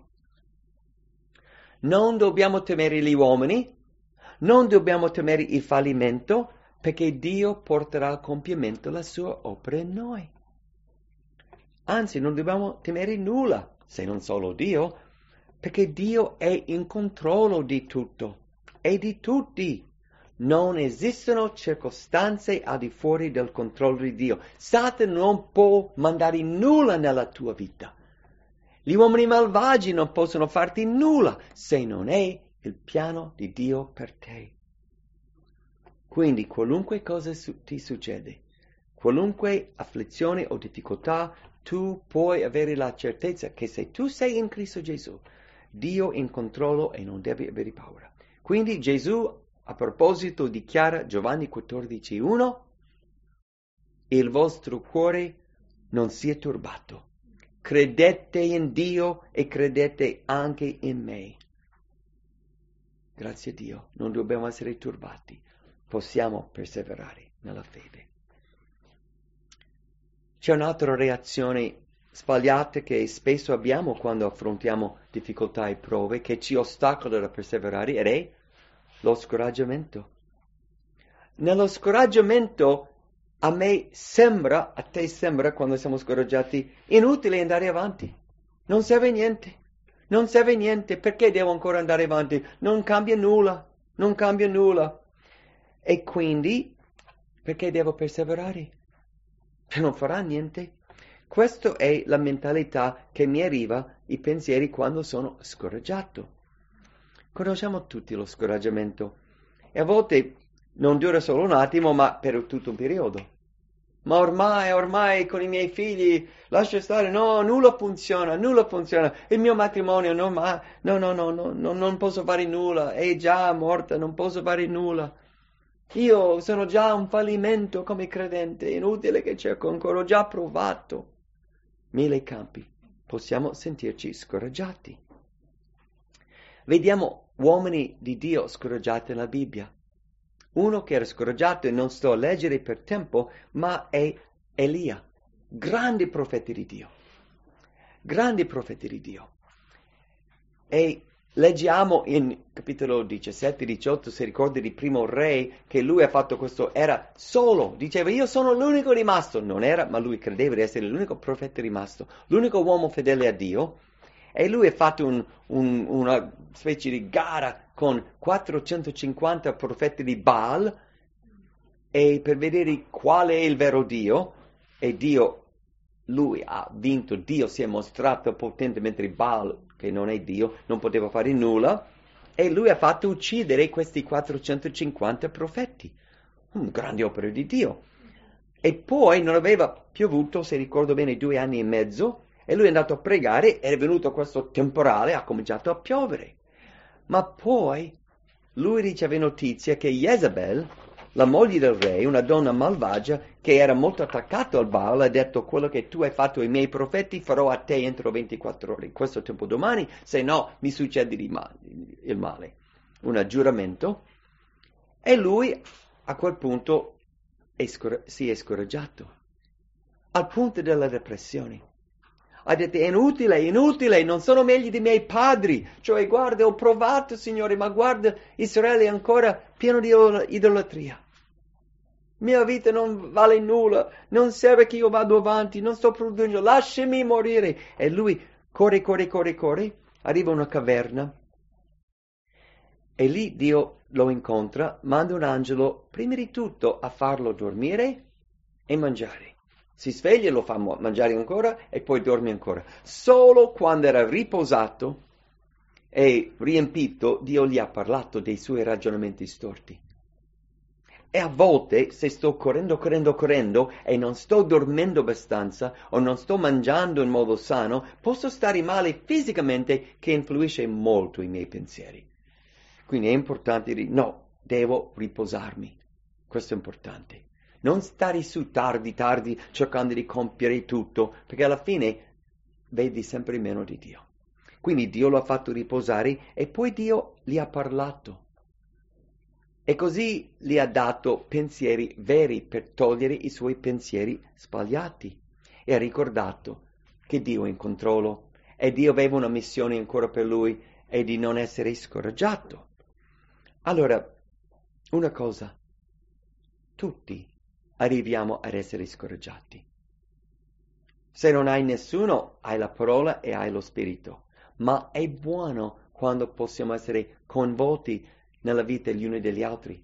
Non dobbiamo temere gli uomini, non dobbiamo temere il fallimento, perché Dio porterà a compimento la sua opera in noi. Anzi, non dobbiamo temere nulla, se non solo Dio, perché Dio è in controllo di tutto e di tutti. Non esistono circostanze al di fuori del controllo di Dio. Satana non può mandare nulla nella tua vita. Gli uomini malvagi non possono farti nulla se non è il piano di Dio per te. Quindi qualunque cosa su- ti succede, qualunque afflizione o difficoltà, tu puoi avere la certezza che se tu sei in Cristo Gesù, Dio è in controllo e non devi avere paura. Quindi Gesù, a proposito, dichiara Giovanni quattordici uno, il vostro cuore non sia turbato. Credete in Dio e credete anche in me. Grazie a Dio, non dobbiamo essere turbati, possiamo perseverare nella fede. C'è un'altra reazione sbagliata che spesso abbiamo quando affrontiamo difficoltà e prove che ci ostacolano a perseverare ed è lo scoraggiamento. Nello scoraggiamento a me sembra, a te sembra quando siamo scoraggiati, inutile andare avanti. Non serve niente, non serve niente, perché devo ancora andare avanti? Non cambia nulla, non cambia nulla. E quindi, perché devo perseverare? Non farà niente. Questa è la mentalità che mi arriva, i pensieri quando sono scoraggiato. Conosciamo tutti lo scoraggiamento e a volte non dura solo un attimo, ma per tutto un periodo. Ma ormai, ormai con i miei figli, lascia stare, no, nulla funziona, nulla funziona. Il mio matrimonio, no, ma, no, no, no, no, no, non posso fare nulla, è già morta, non posso fare nulla. Io sono già un fallimento come credente, inutile che cerco ancora, ho già provato. Mille campi, possiamo sentirci scoraggiati. Vediamo uomini di Dio scoraggiati nella Bibbia. Uno che era scoraggiato, e non sto a leggere per tempo, ma è Elia, grande profeta di Dio. Grande profeta di Dio. E leggiamo in capitolo diciassette diciotto, se ricordi di Primo Re, che lui ha fatto questo, era solo, diceva io sono l'unico rimasto, non era, ma lui credeva di essere l'unico profeta rimasto, l'unico uomo fedele a Dio, e lui ha fatto un, un, una specie di gara con quattrocentocinquanta profeti di Baal, e per vedere qual è il vero Dio, e Dio, lui ha vinto, Dio si è mostrato potente, mentre Baal, che non è Dio, non poteva fare nulla. E lui ha fatto uccidere questi quattrocentocinquanta profeti. Un grande opera di Dio. E poi non aveva piovuto, se ricordo bene, due anni e mezzo, e lui è andato a pregare, è venuto questo temporale, ha cominciato a piovere. Ma poi lui riceve notizia che Jezabel, la moglie del re, una donna malvagia, che era molto attaccata al Baal, ha detto: quello che tu hai fatto ai miei profeti farò a te entro ventiquattro ore, questo tempo domani, se no mi succede il male. Un aggiuramento. E lui a quel punto è scor- si è scoraggiato, al punto della depressione. Ha detto: è inutile, è inutile, non sono meglio dei miei padri. Cioè, guarda, ho provato, Signore, ma guarda, Israele è ancora pieno di idolatria. Mia vita non vale nulla, non serve che io vado avanti, non sto producendo, lasciami morire. E lui corre, corre, corre, corre, arriva a una caverna e lì Dio lo incontra, manda un angelo prima di tutto a farlo dormire e mangiare. Si sveglia e lo fa mangiare ancora e poi dorme ancora. Solo quando era riposato e riempito, Dio gli ha parlato dei suoi ragionamenti storti. E a volte, se sto correndo, correndo, correndo e non sto dormendo abbastanza o non sto mangiando in modo sano, posso stare male fisicamente, che influisce molto i miei pensieri. Quindi è importante dire: no, devo riposarmi. Questo è importante. Non stare su tardi, tardi, cercando di compiere tutto, perché alla fine vedi sempre meno di Dio. Quindi Dio lo ha fatto riposare e poi Dio gli ha parlato. E così gli ha dato pensieri veri per togliere i suoi pensieri sbagliati. E ha ricordato che Dio è in controllo e Dio aveva una missione ancora per lui e di non essere scoraggiato. Allora, una cosa, tutti arriviamo ad essere scoraggiati. Se non hai nessuno, hai la parola e hai lo spirito. Ma è buono quando possiamo essere coinvolti nella vita gli uni degli altri.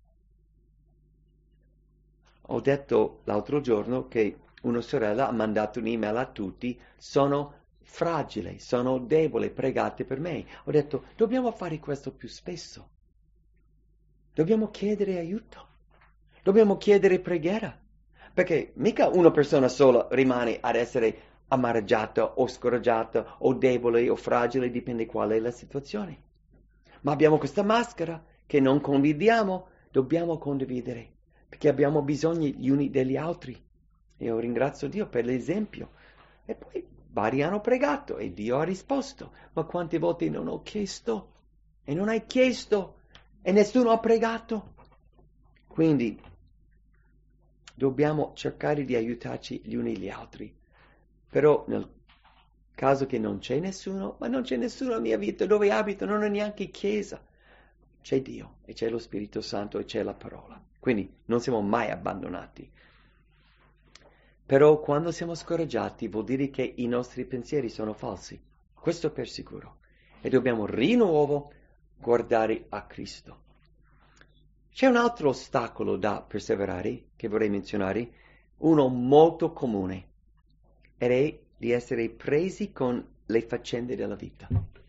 Ho detto l'altro giorno che una sorella ha mandato un'email a tutti: sono fragile, sono debole, pregate per me. Ho detto: dobbiamo fare questo più spesso. Dobbiamo chiedere aiuto. Dobbiamo chiedere preghiera. Perché mica una persona sola rimane ad essere amareggiata o scoraggiata o debole o fragile, dipende qual è la situazione. Ma abbiamo questa maschera che non condividiamo, dobbiamo condividere, perché abbiamo bisogno gli uni degli altri. E io ringrazio Dio per l'esempio. E poi vari hanno pregato e Dio ha risposto. Ma quante volte non ho chiesto e non hai chiesto e nessuno ha pregato? Quindi dobbiamo cercare di aiutarci gli uni gli altri. Però nel caso che non c'è nessuno, ma non c'è nessuno nella mia vita, dove abito non è neanche chiesa, c'è Dio e c'è lo Spirito Santo e c'è la parola. Quindi non siamo mai abbandonati. Però quando siamo scoraggiati vuol dire che i nostri pensieri sono falsi. Questo per sicuro. E dobbiamo di nuovo guardare a Cristo. C'è un altro ostacolo da perseverare che vorrei menzionare, uno molto comune, ed è di essere presi con le faccende della vita.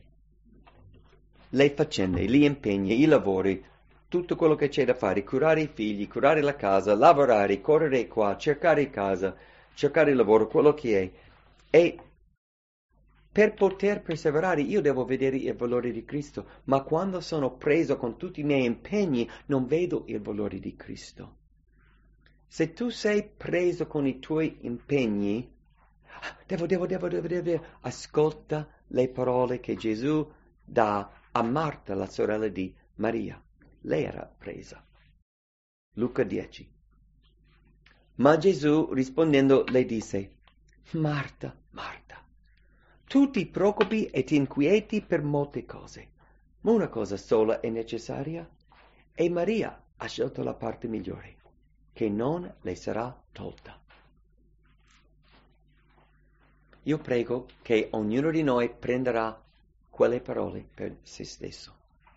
Le faccende, gli impegni, i lavori, tutto quello che c'è da fare, curare i figli, curare la casa, lavorare, correre qua, cercare casa, cercare il lavoro, quello che è. E per poter perseverare io devo vedere il valore di Cristo, ma quando sono preso con tutti i miei impegni non vedo il valore di Cristo. Se tu sei preso con i tuoi impegni, devo, devo, devo, devo, devo, ascolta le parole che Gesù dà a Marta, la sorella di Maria. Lei era presa. Luca dieci. Ma Gesù rispondendo le disse: Marta, Marta, tu ti preoccupi e ti inquieti per molte cose, ma una cosa sola è necessaria, e Maria ha scelto la parte migliore, che non le sarà tolta. Io prego che ognuno di noi prenderà quelle parole per se stesso.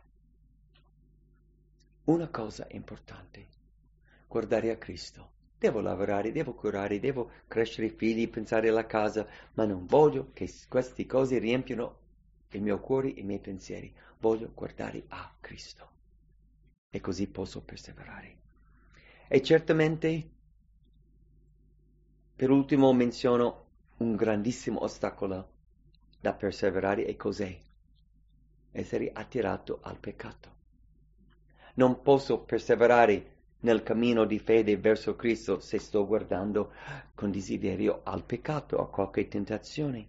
Una cosa importante, guardare a Cristo. Devo lavorare, devo curare, devo crescere i figli, pensare alla casa, ma non voglio che queste cose riempiano il mio cuore e i miei pensieri. voglio guardare a Cristo e così posso perseverare. E certamente, per ultimo menziono un grandissimo ostacolo da perseverare e cos'è? Essere attirato al peccato. Non posso perseverare nel cammino di fede verso Cristo se sto guardando con desiderio al peccato, a qualche tentazione.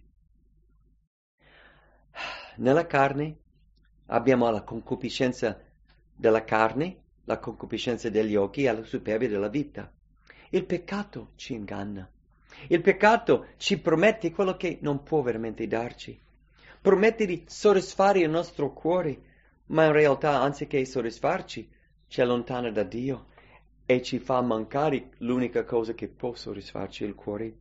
Nella carne abbiamo la concupiscenza della carne, la concupiscenza degli occhi e la superbia della vita. Il peccato ci inganna. Il peccato ci promette quello che non può veramente darci. Promette di soddisfare il nostro cuore, ma in realtà, anziché soddisfarci, ci allontana da Dio e ci fa mancare l'unica cosa che può soddisfarci il cuore.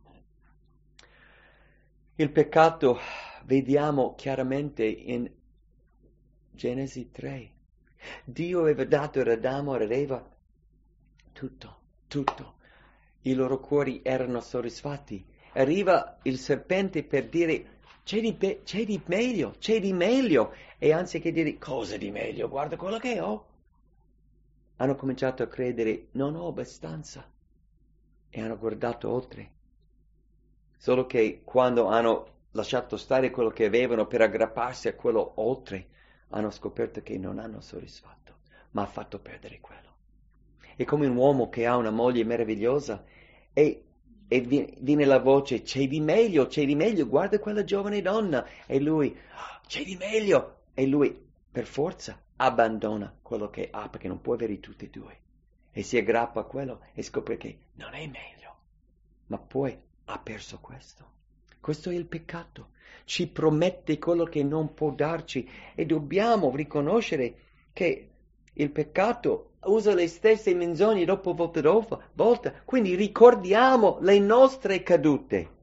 Il peccato vediamo chiaramente in Genesi tre. Dio aveva dato ad Adamo e ad Eva tutto, tutto. I loro cuori erano soddisfatti. Arriva il serpente per dire c'è di, pe- c'è di meglio, c'è di meglio. E anziché dire cosa di meglio, guarda quello che ho, hanno cominciato a credere non ho abbastanza e hanno guardato oltre. Solo che quando hanno lasciato stare quello che avevano per aggrapparsi a quello oltre, hanno scoperto che non hanno soddisfatto, ma ha fatto perdere quello. È come un uomo che ha una moglie meravigliosa e, e viene la voce c'è di meglio, c'è di meglio, guarda quella giovane donna. E lui, c'è di meglio. E lui, per forza, abbandona quello che ha perché non può avere tutti e due. E si aggrappa a quello e scopre che non è meglio. Ma poi ha perso questo. Questo è il peccato. Ci promette quello che non può darci e dobbiamo riconoscere che il peccato usa le stesse menzogne dopo volta dopo volta. Quindi ricordiamo le nostre cadute.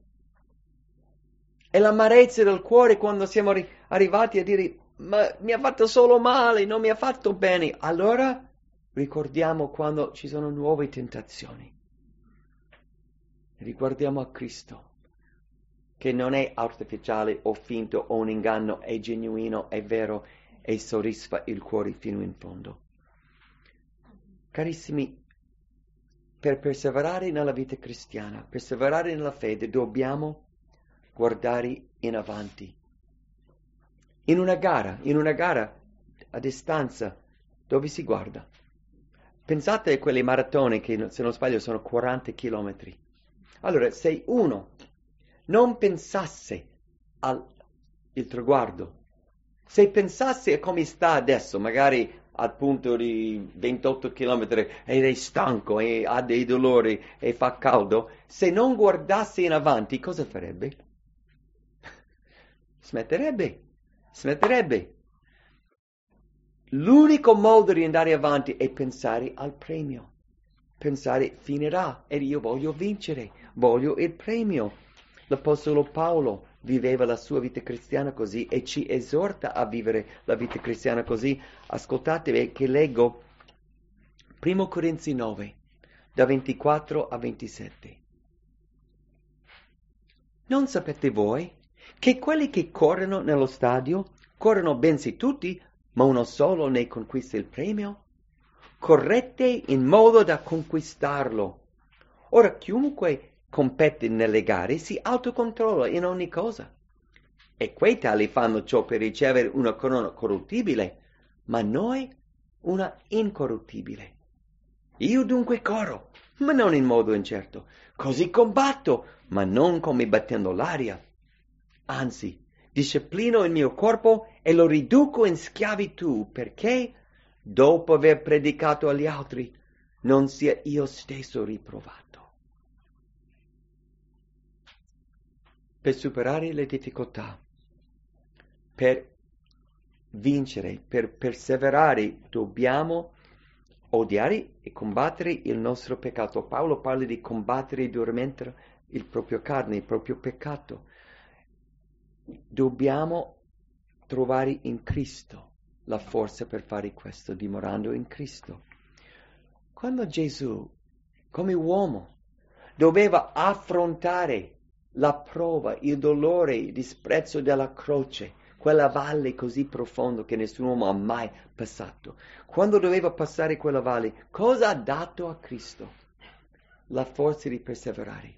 E l'amarezza del cuore quando siamo arri- arrivati a dire ma mi ha fatto solo male, non mi ha fatto bene. Allora ricordiamo quando ci sono nuove tentazioni. Riguardiamo a Cristo, che non è artificiale o finto o un inganno, è genuino, è vero e soddisfa il cuore fino in fondo. Carissimi, per perseverare nella vita cristiana, perseverare nella fede, dobbiamo guardare in avanti. In una gara, in una gara a distanza, dove si guarda? Pensate a quelle maratone che, se non sbaglio, sono quaranta chilometri. Allora, se uno non pensasse al il traguardo, se pensasse a come sta adesso, magari al punto di ventotto chilometri ed è stanco e ha dei dolori e fa caldo, se non guardasse in avanti, cosa farebbe? Smetterebbe, smetterebbe. L'unico modo di andare avanti è pensare al premio. Pensare finirà e io voglio vincere, voglio il premio. L'Apostolo Paolo viveva la sua vita cristiana così e ci esorta a vivere la vita cristiana così. Ascoltate che leggo primo Corinzi nove, da ventiquattro a ventisette. Non sapete voi che quelli che corrono nello stadio corrono bensì tutti, ma uno solo ne conquista il premio? Correte in modo da conquistarlo. Ora chiunque compete nelle gare si autocontrolla in ogni cosa. E quei tali fanno ciò per ricevere una corona corruttibile, ma noi una incorruttibile. Io dunque corro, ma non in modo incerto. Così combatto, ma non come battendo l'aria. Anzi, disciplino il mio corpo e lo riduco in schiavitù, perché, dopo aver predicato agli altri, non sia io stesso riprovato. Per superare le difficoltà, per vincere, per perseverare, dobbiamo odiare e combattere il nostro peccato. Paolo parla di combattere duramente il proprio carne, il proprio peccato. Dobbiamo trovare in Cristo la forza per fare questo, dimorando in Cristo. Quando Gesù, come uomo, doveva affrontare la prova, il dolore, il disprezzo della croce, quella valle così profonda che nessun uomo ha mai passato. Quando doveva passare quella valle, cosa ha dato a Cristo? La forza di perseverare.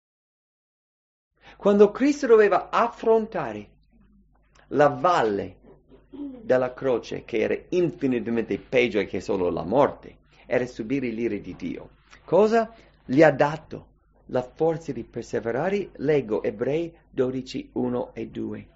Quando Cristo doveva affrontare la valle della croce, che era infinitamente peggio che solo la morte, era subire l'ira di Dio. Cosa gli ha dato? La forza di perseverare. Leggo Ebrei dodici, uno e due.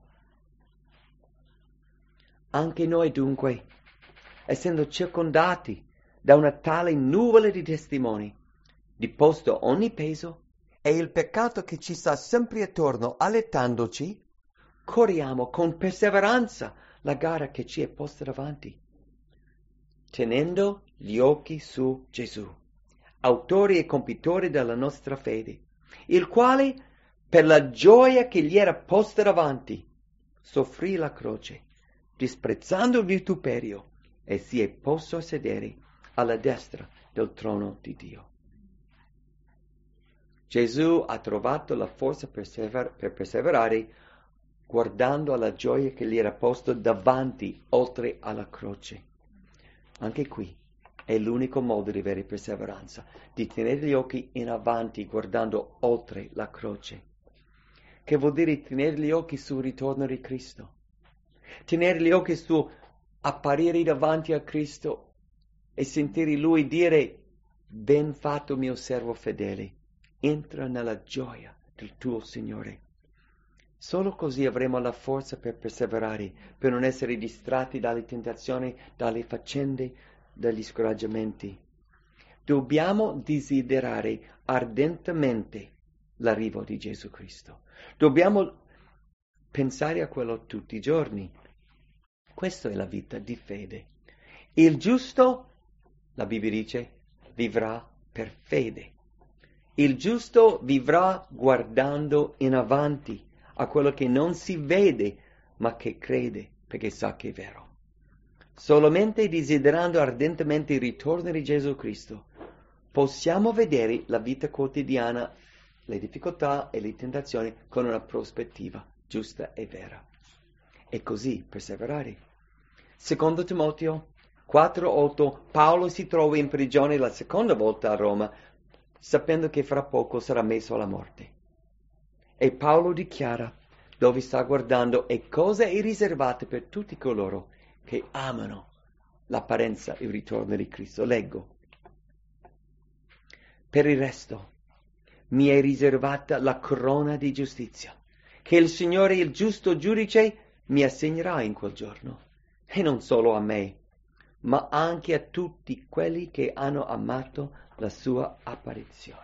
Anche noi dunque, essendo circondati da una tale nuvola di testimoni, deposto ogni peso e il peccato che ci sta sempre attorno allettandoci, corriamo con perseveranza la gara che ci è posta davanti, tenendo gli occhi su Gesù, autore e compitore della nostra fede, il quale, per la gioia che gli era posta davanti, soffrì la croce, disprezzando il vituperio, e si è posto a sedere alla destra del trono di Dio. Gesù ha trovato la forza persever- per perseverare guardando alla gioia che gli era posto davanti, oltre alla croce. Anche qui è l'unico modo di avere perseveranza, di tenere gli occhi in avanti guardando oltre la croce. Che vuol dire tenere gli occhi sul ritorno di Cristo, tenere gli occhi su apparire davanti a Cristo e sentire Lui dire: ben fatto mio servo fedele, entra nella gioia del tuo Signore. Solo così avremo la forza per perseverare, per non essere distratti dalle tentazioni, dalle faccende, dagli scoraggiamenti. Dobbiamo desiderare ardentemente l'arrivo di Gesù Cristo. Dobbiamo pensare a quello tutti i giorni. Questa è la vita di fede. Il giusto, la Bibbia dice, vivrà per fede. Il giusto vivrà guardando in avanti a quello che non si vede, ma che crede, perché sa che è vero. Solamente desiderando ardentemente il ritorno di Gesù Cristo, possiamo vedere la vita quotidiana, le difficoltà e le tentazioni con una prospettiva giusta e vera. E così perseverare. Secondo Timoteo quattro otto, Paolo si trova in prigione la seconda volta a Roma, sapendo che fra poco sarà messo alla morte. E Paolo dichiara dove sta guardando e cosa è riservato per tutti coloro che amano l'apparenza e il ritorno di Cristo. Leggo. Per il resto mi è riservata la corona di giustizia, che il Signore, il giusto giudice, mi assegnerà in quel giorno. E non solo a me, ma anche a tutti quelli che hanno amato la sua apparizione.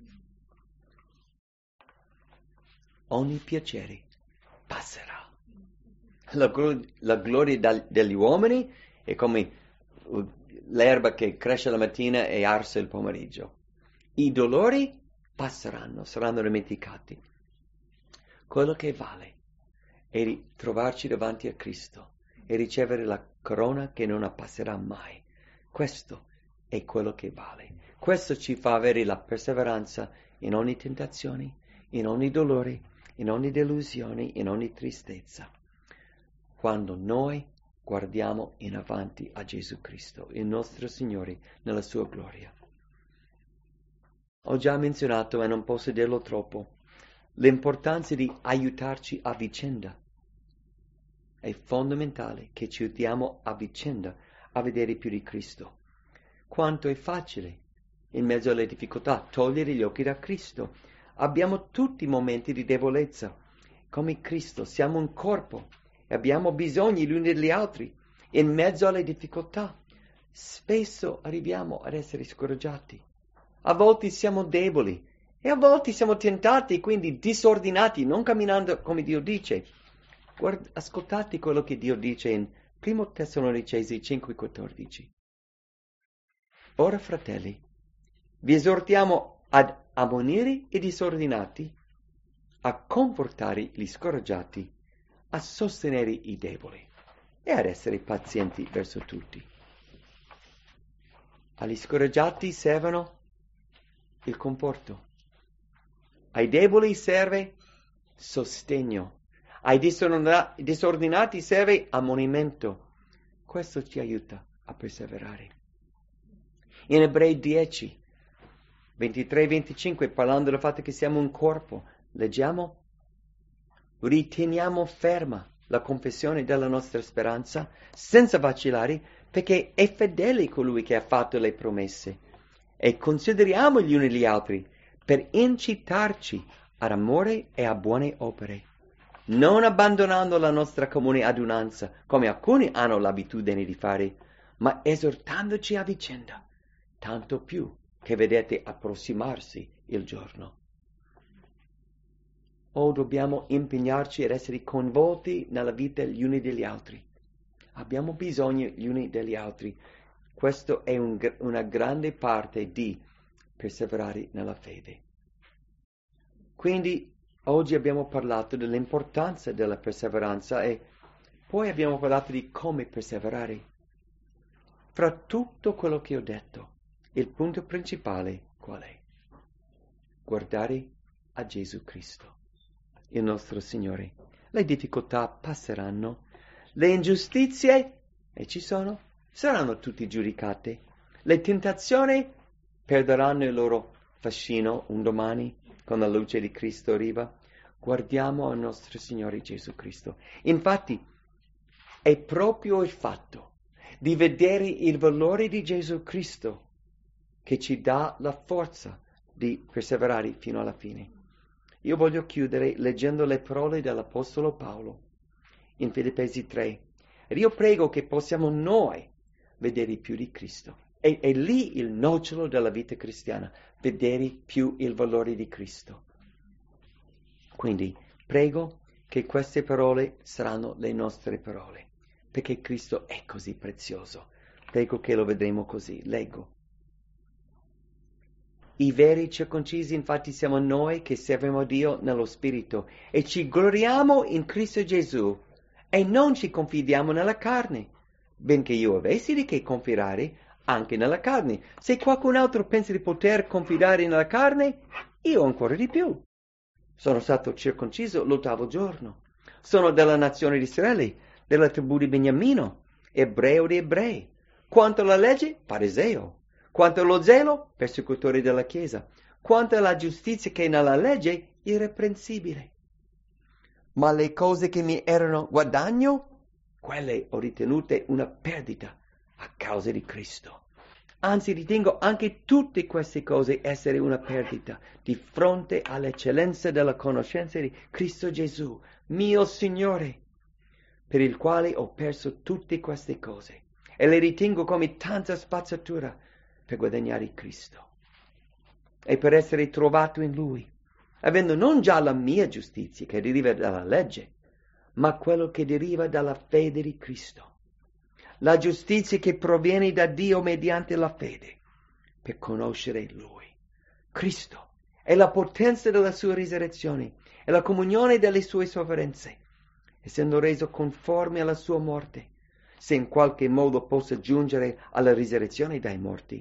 Ogni piacere passerà. La, la gloria da, degli uomini è come l'erba che cresce la mattina e arsa il pomeriggio. I dolori passeranno, saranno dimenticati. Quello che vale è trovarci davanti a Cristo e ricevere la corona che non passerà mai. Questo è quello che vale. Questo ci fa avere la perseveranza in ogni tentazione, in ogni dolore, in ogni delusione, in ogni tristezza. Quando noi guardiamo in avanti a Gesù Cristo, il nostro Signore, nella sua gloria. Ho già menzionato, e non posso dirlo troppo, l'importanza di aiutarci a vicenda. È fondamentale che ci aiutiamo a vicenda a vedere più di Cristo. Quanto è facile, in mezzo alle difficoltà, togliere gli occhi da Cristo. Abbiamo tutti momenti di debolezza. Come Cristo siamo un corpo e abbiamo bisogno gli uni degli altri. In mezzo alle difficoltà, spesso arriviamo ad essere scoraggiati. A volte siamo deboli e a volte siamo tentati, quindi disordinati, non camminando come Dio dice. Guarda, ascoltate quello che Dio dice in primo Tessalonicesi cinque quattordici. Ora, fratelli, vi esortiamo ad ammonire i disordinati, a confortare gli scoraggiati, a sostenere i deboli e ad essere pazienti verso tutti. Agli scoraggiati servono il conforto, ai deboli serve sostegno, Ai disordina- disordinati serve ammonimento. Questo ci aiuta a perseverare. In Ebrei dieci, ventitré venticinque, parlando del fatto che siamo un corpo, leggiamo: riteniamo ferma la confessione della nostra speranza senza vacillare, perché è fedele colui che ha fatto le promesse, e consideriamo gli uni gli altri per incitarci ad amore e a buone opere, non abbandonando la nostra comune adunanza, come alcuni hanno l'abitudine di fare, ma esortandoci a vicenda, tanto più che vedete approssimarsi il giorno. O dobbiamo impegnarci ad essere coinvolti nella vita gli uni degli altri. Abbiamo bisogno gli uni degli altri. Questo è un, una grande parte di perseverare nella fede. Quindi oggi abbiamo parlato dell'importanza della perseveranza e poi abbiamo parlato di come perseverare. Fra tutto quello che ho detto, il punto principale qual è? Guardare a Gesù Cristo, il nostro Signore. Le difficoltà passeranno, le ingiustizie, e ci sono, saranno tutte giudicate. Le tentazioni perderanno il loro fascino un domani, quando la luce di Cristo arriva. Guardiamo al nostro Signore Gesù Cristo. Infatti, è proprio il fatto di vedere il valore di Gesù Cristo che ci dà la forza di perseverare fino alla fine. Io voglio chiudere leggendo le parole dell'Apostolo Paolo in Filippesi tre. Ed io prego che possiamo noi vedere più di Cristo. E è lì il nocciolo della vita cristiana, vedere più il valore di Cristo. Quindi prego che queste parole saranno le nostre parole, perché Cristo è così prezioso. Prego che lo vedremo così. Leggo. I veri circoncisi infatti siamo noi che serviamo Dio nello Spirito e ci gloriamo in Cristo Gesù e non ci confidiamo nella carne, benché io avessi di che confidare anche nella carne. Se qualcun altro pensa di poter confidare nella carne, io ancora di più. Sono stato circonciso l'ottavo giorno. Sono della nazione di Israele, della tribù di Beniamino, ebreo di ebrei. Quanto alla legge, fariseo. Quanto allo zelo, persecutore della Chiesa. Quanto alla giustizia che è nella legge, irreprensibile. Ma le cose che mi erano guadagno, quelle ho ritenute una perdita a causa di Cristo. Anzi, ritengo anche tutte queste cose essere una perdita di fronte all'eccellenza della conoscenza di Cristo Gesù, mio Signore, per il quale ho perso tutte queste cose e le ritengo come tanta spazzatura per guadagnare Cristo e per essere trovato in Lui, avendo non già la mia giustizia che deriva dalla legge, ma quello che deriva dalla fede di Cristo. La giustizia che proviene da Dio mediante la fede, per conoscere Lui, Cristo, e la potenza della sua risurrezione e la comunione delle sue sofferenze, essendo reso conforme alla sua morte, se in qualche modo possa giungere alla risurrezione dai morti.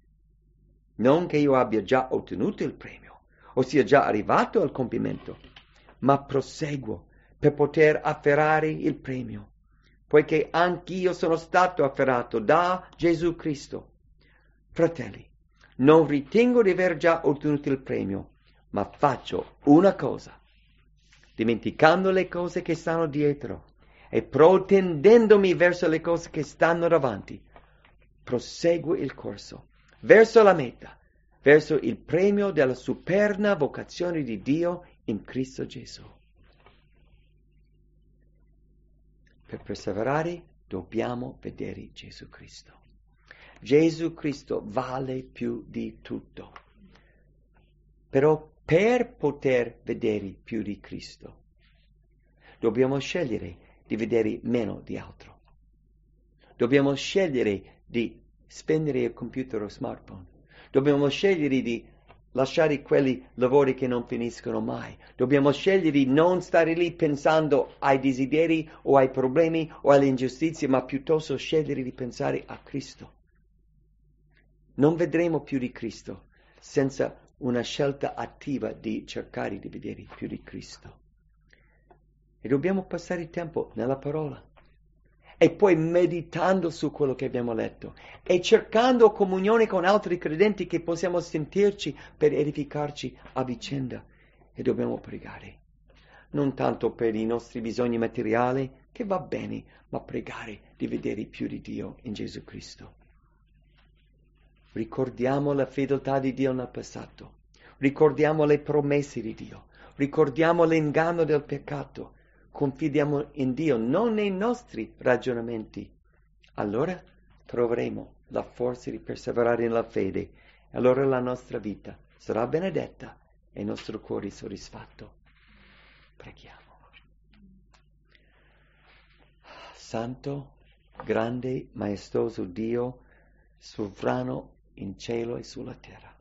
Non che io abbia già ottenuto il premio, o sia già arrivato al compimento, ma proseguo per poter afferrare il premio, poiché anch'io sono stato afferrato da Gesù Cristo. Fratelli, non ritengo di aver già ottenuto il premio, ma faccio una cosa, dimenticando le cose che stanno dietro e protendendomi verso le cose che stanno davanti, proseguo il corso, verso la meta, verso il premio della superna vocazione di Dio in Cristo Gesù. Per perseverare dobbiamo vedere Gesù Cristo. Gesù Cristo vale più di tutto. Però per poter vedere più di Cristo, dobbiamo scegliere di vedere meno di altro. Dobbiamo scegliere di spendere il computer o smartphone. Dobbiamo scegliere di lasciare quei lavori che non finiscono mai. Dobbiamo scegliere di non stare lì pensando ai desideri o ai problemi o alle ingiustizie, ma piuttosto scegliere di pensare a Cristo. Non vedremo più di Cristo senza una scelta attiva di cercare di vedere più di Cristo. E dobbiamo passare il tempo nella parola. E poi meditando su quello che abbiamo letto. E cercando comunione con altri credenti che possiamo sentirci per edificarci a vicenda. E dobbiamo pregare. Non tanto per i nostri bisogni materiali, che va bene, ma pregare di vedere più di Dio in Gesù Cristo. Ricordiamo la fedeltà di Dio nel passato. Ricordiamo le promesse di Dio. Ricordiamo l'inganno del peccato. Confidiamo in Dio, non nei nostri ragionamenti. Allora troveremo la forza di perseverare nella fede. E allora la nostra vita sarà benedetta e il nostro cuore soddisfatto. Preghiamo. Santo, grande, maestoso Dio, sovrano in cielo e sulla terra.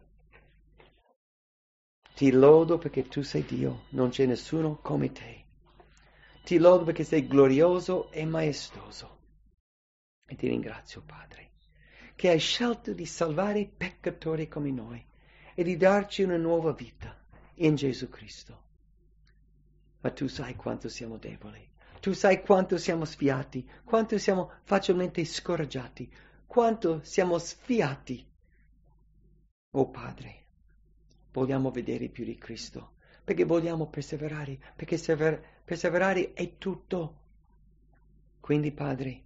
Ti lodo perché tu sei Dio, non c'è nessuno come te. Ti lodo perché sei glorioso e maestoso. E ti ringrazio, Padre, che hai scelto di salvare peccatori come noi e di darci una nuova vita in Gesù Cristo. Ma tu sai quanto siamo deboli, tu sai quanto siamo sfiati, quanto siamo facilmente scoraggiati, quanto siamo sfiati. Oh Padre, vogliamo vedere più di Cristo, perché vogliamo perseverare, perché sever- perseverare è tutto. Quindi, Padre,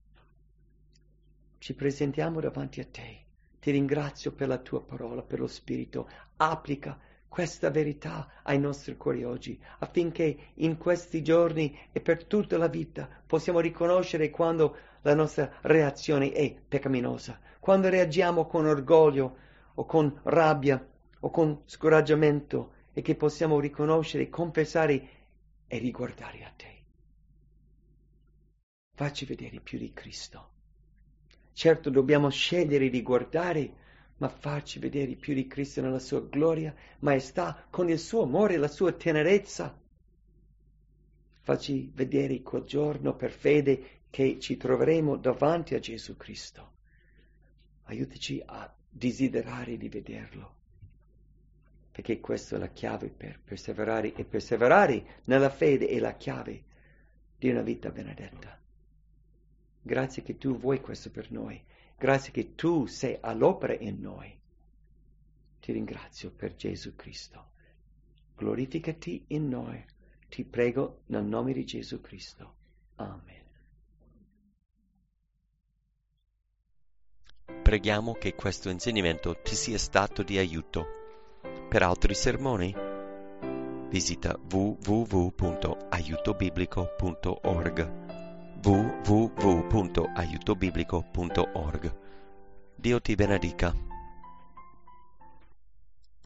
ci presentiamo davanti a te. Ti ringrazio per la tua parola, per lo Spirito. Applica questa verità ai nostri cuori oggi, affinché in questi giorni e per tutta la vita possiamo riconoscere quando la nostra reazione è peccaminosa, quando reagiamo con orgoglio o con rabbia o con scoraggiamento, e che possiamo riconoscere, confessare e riguardare a te. Facci vedere più di Cristo. Certo dobbiamo scegliere di guardare, ma farci vedere più di Cristo nella sua gloria, maestà, con il suo amore e la sua tenerezza. Facci vedere quel giorno per fede che ci troveremo davanti a Gesù Cristo. Aiutaci a desiderare di vederlo, perché questa è la chiave per perseverare, e perseverare nella fede è la chiave di una vita benedetta. Grazie che tu vuoi questo per noi. Grazie che tu sei all'opera in noi. Ti ringrazio per Gesù Cristo. Glorificati in noi. Ti prego nel nome di Gesù Cristo. Amen. Preghiamo che questo insegnamento ti sia stato di aiuto. Per altri sermoni, visita w w w punto aiuto biblico punto org. w w w punto aiuto biblico punto org. Dio ti benedica.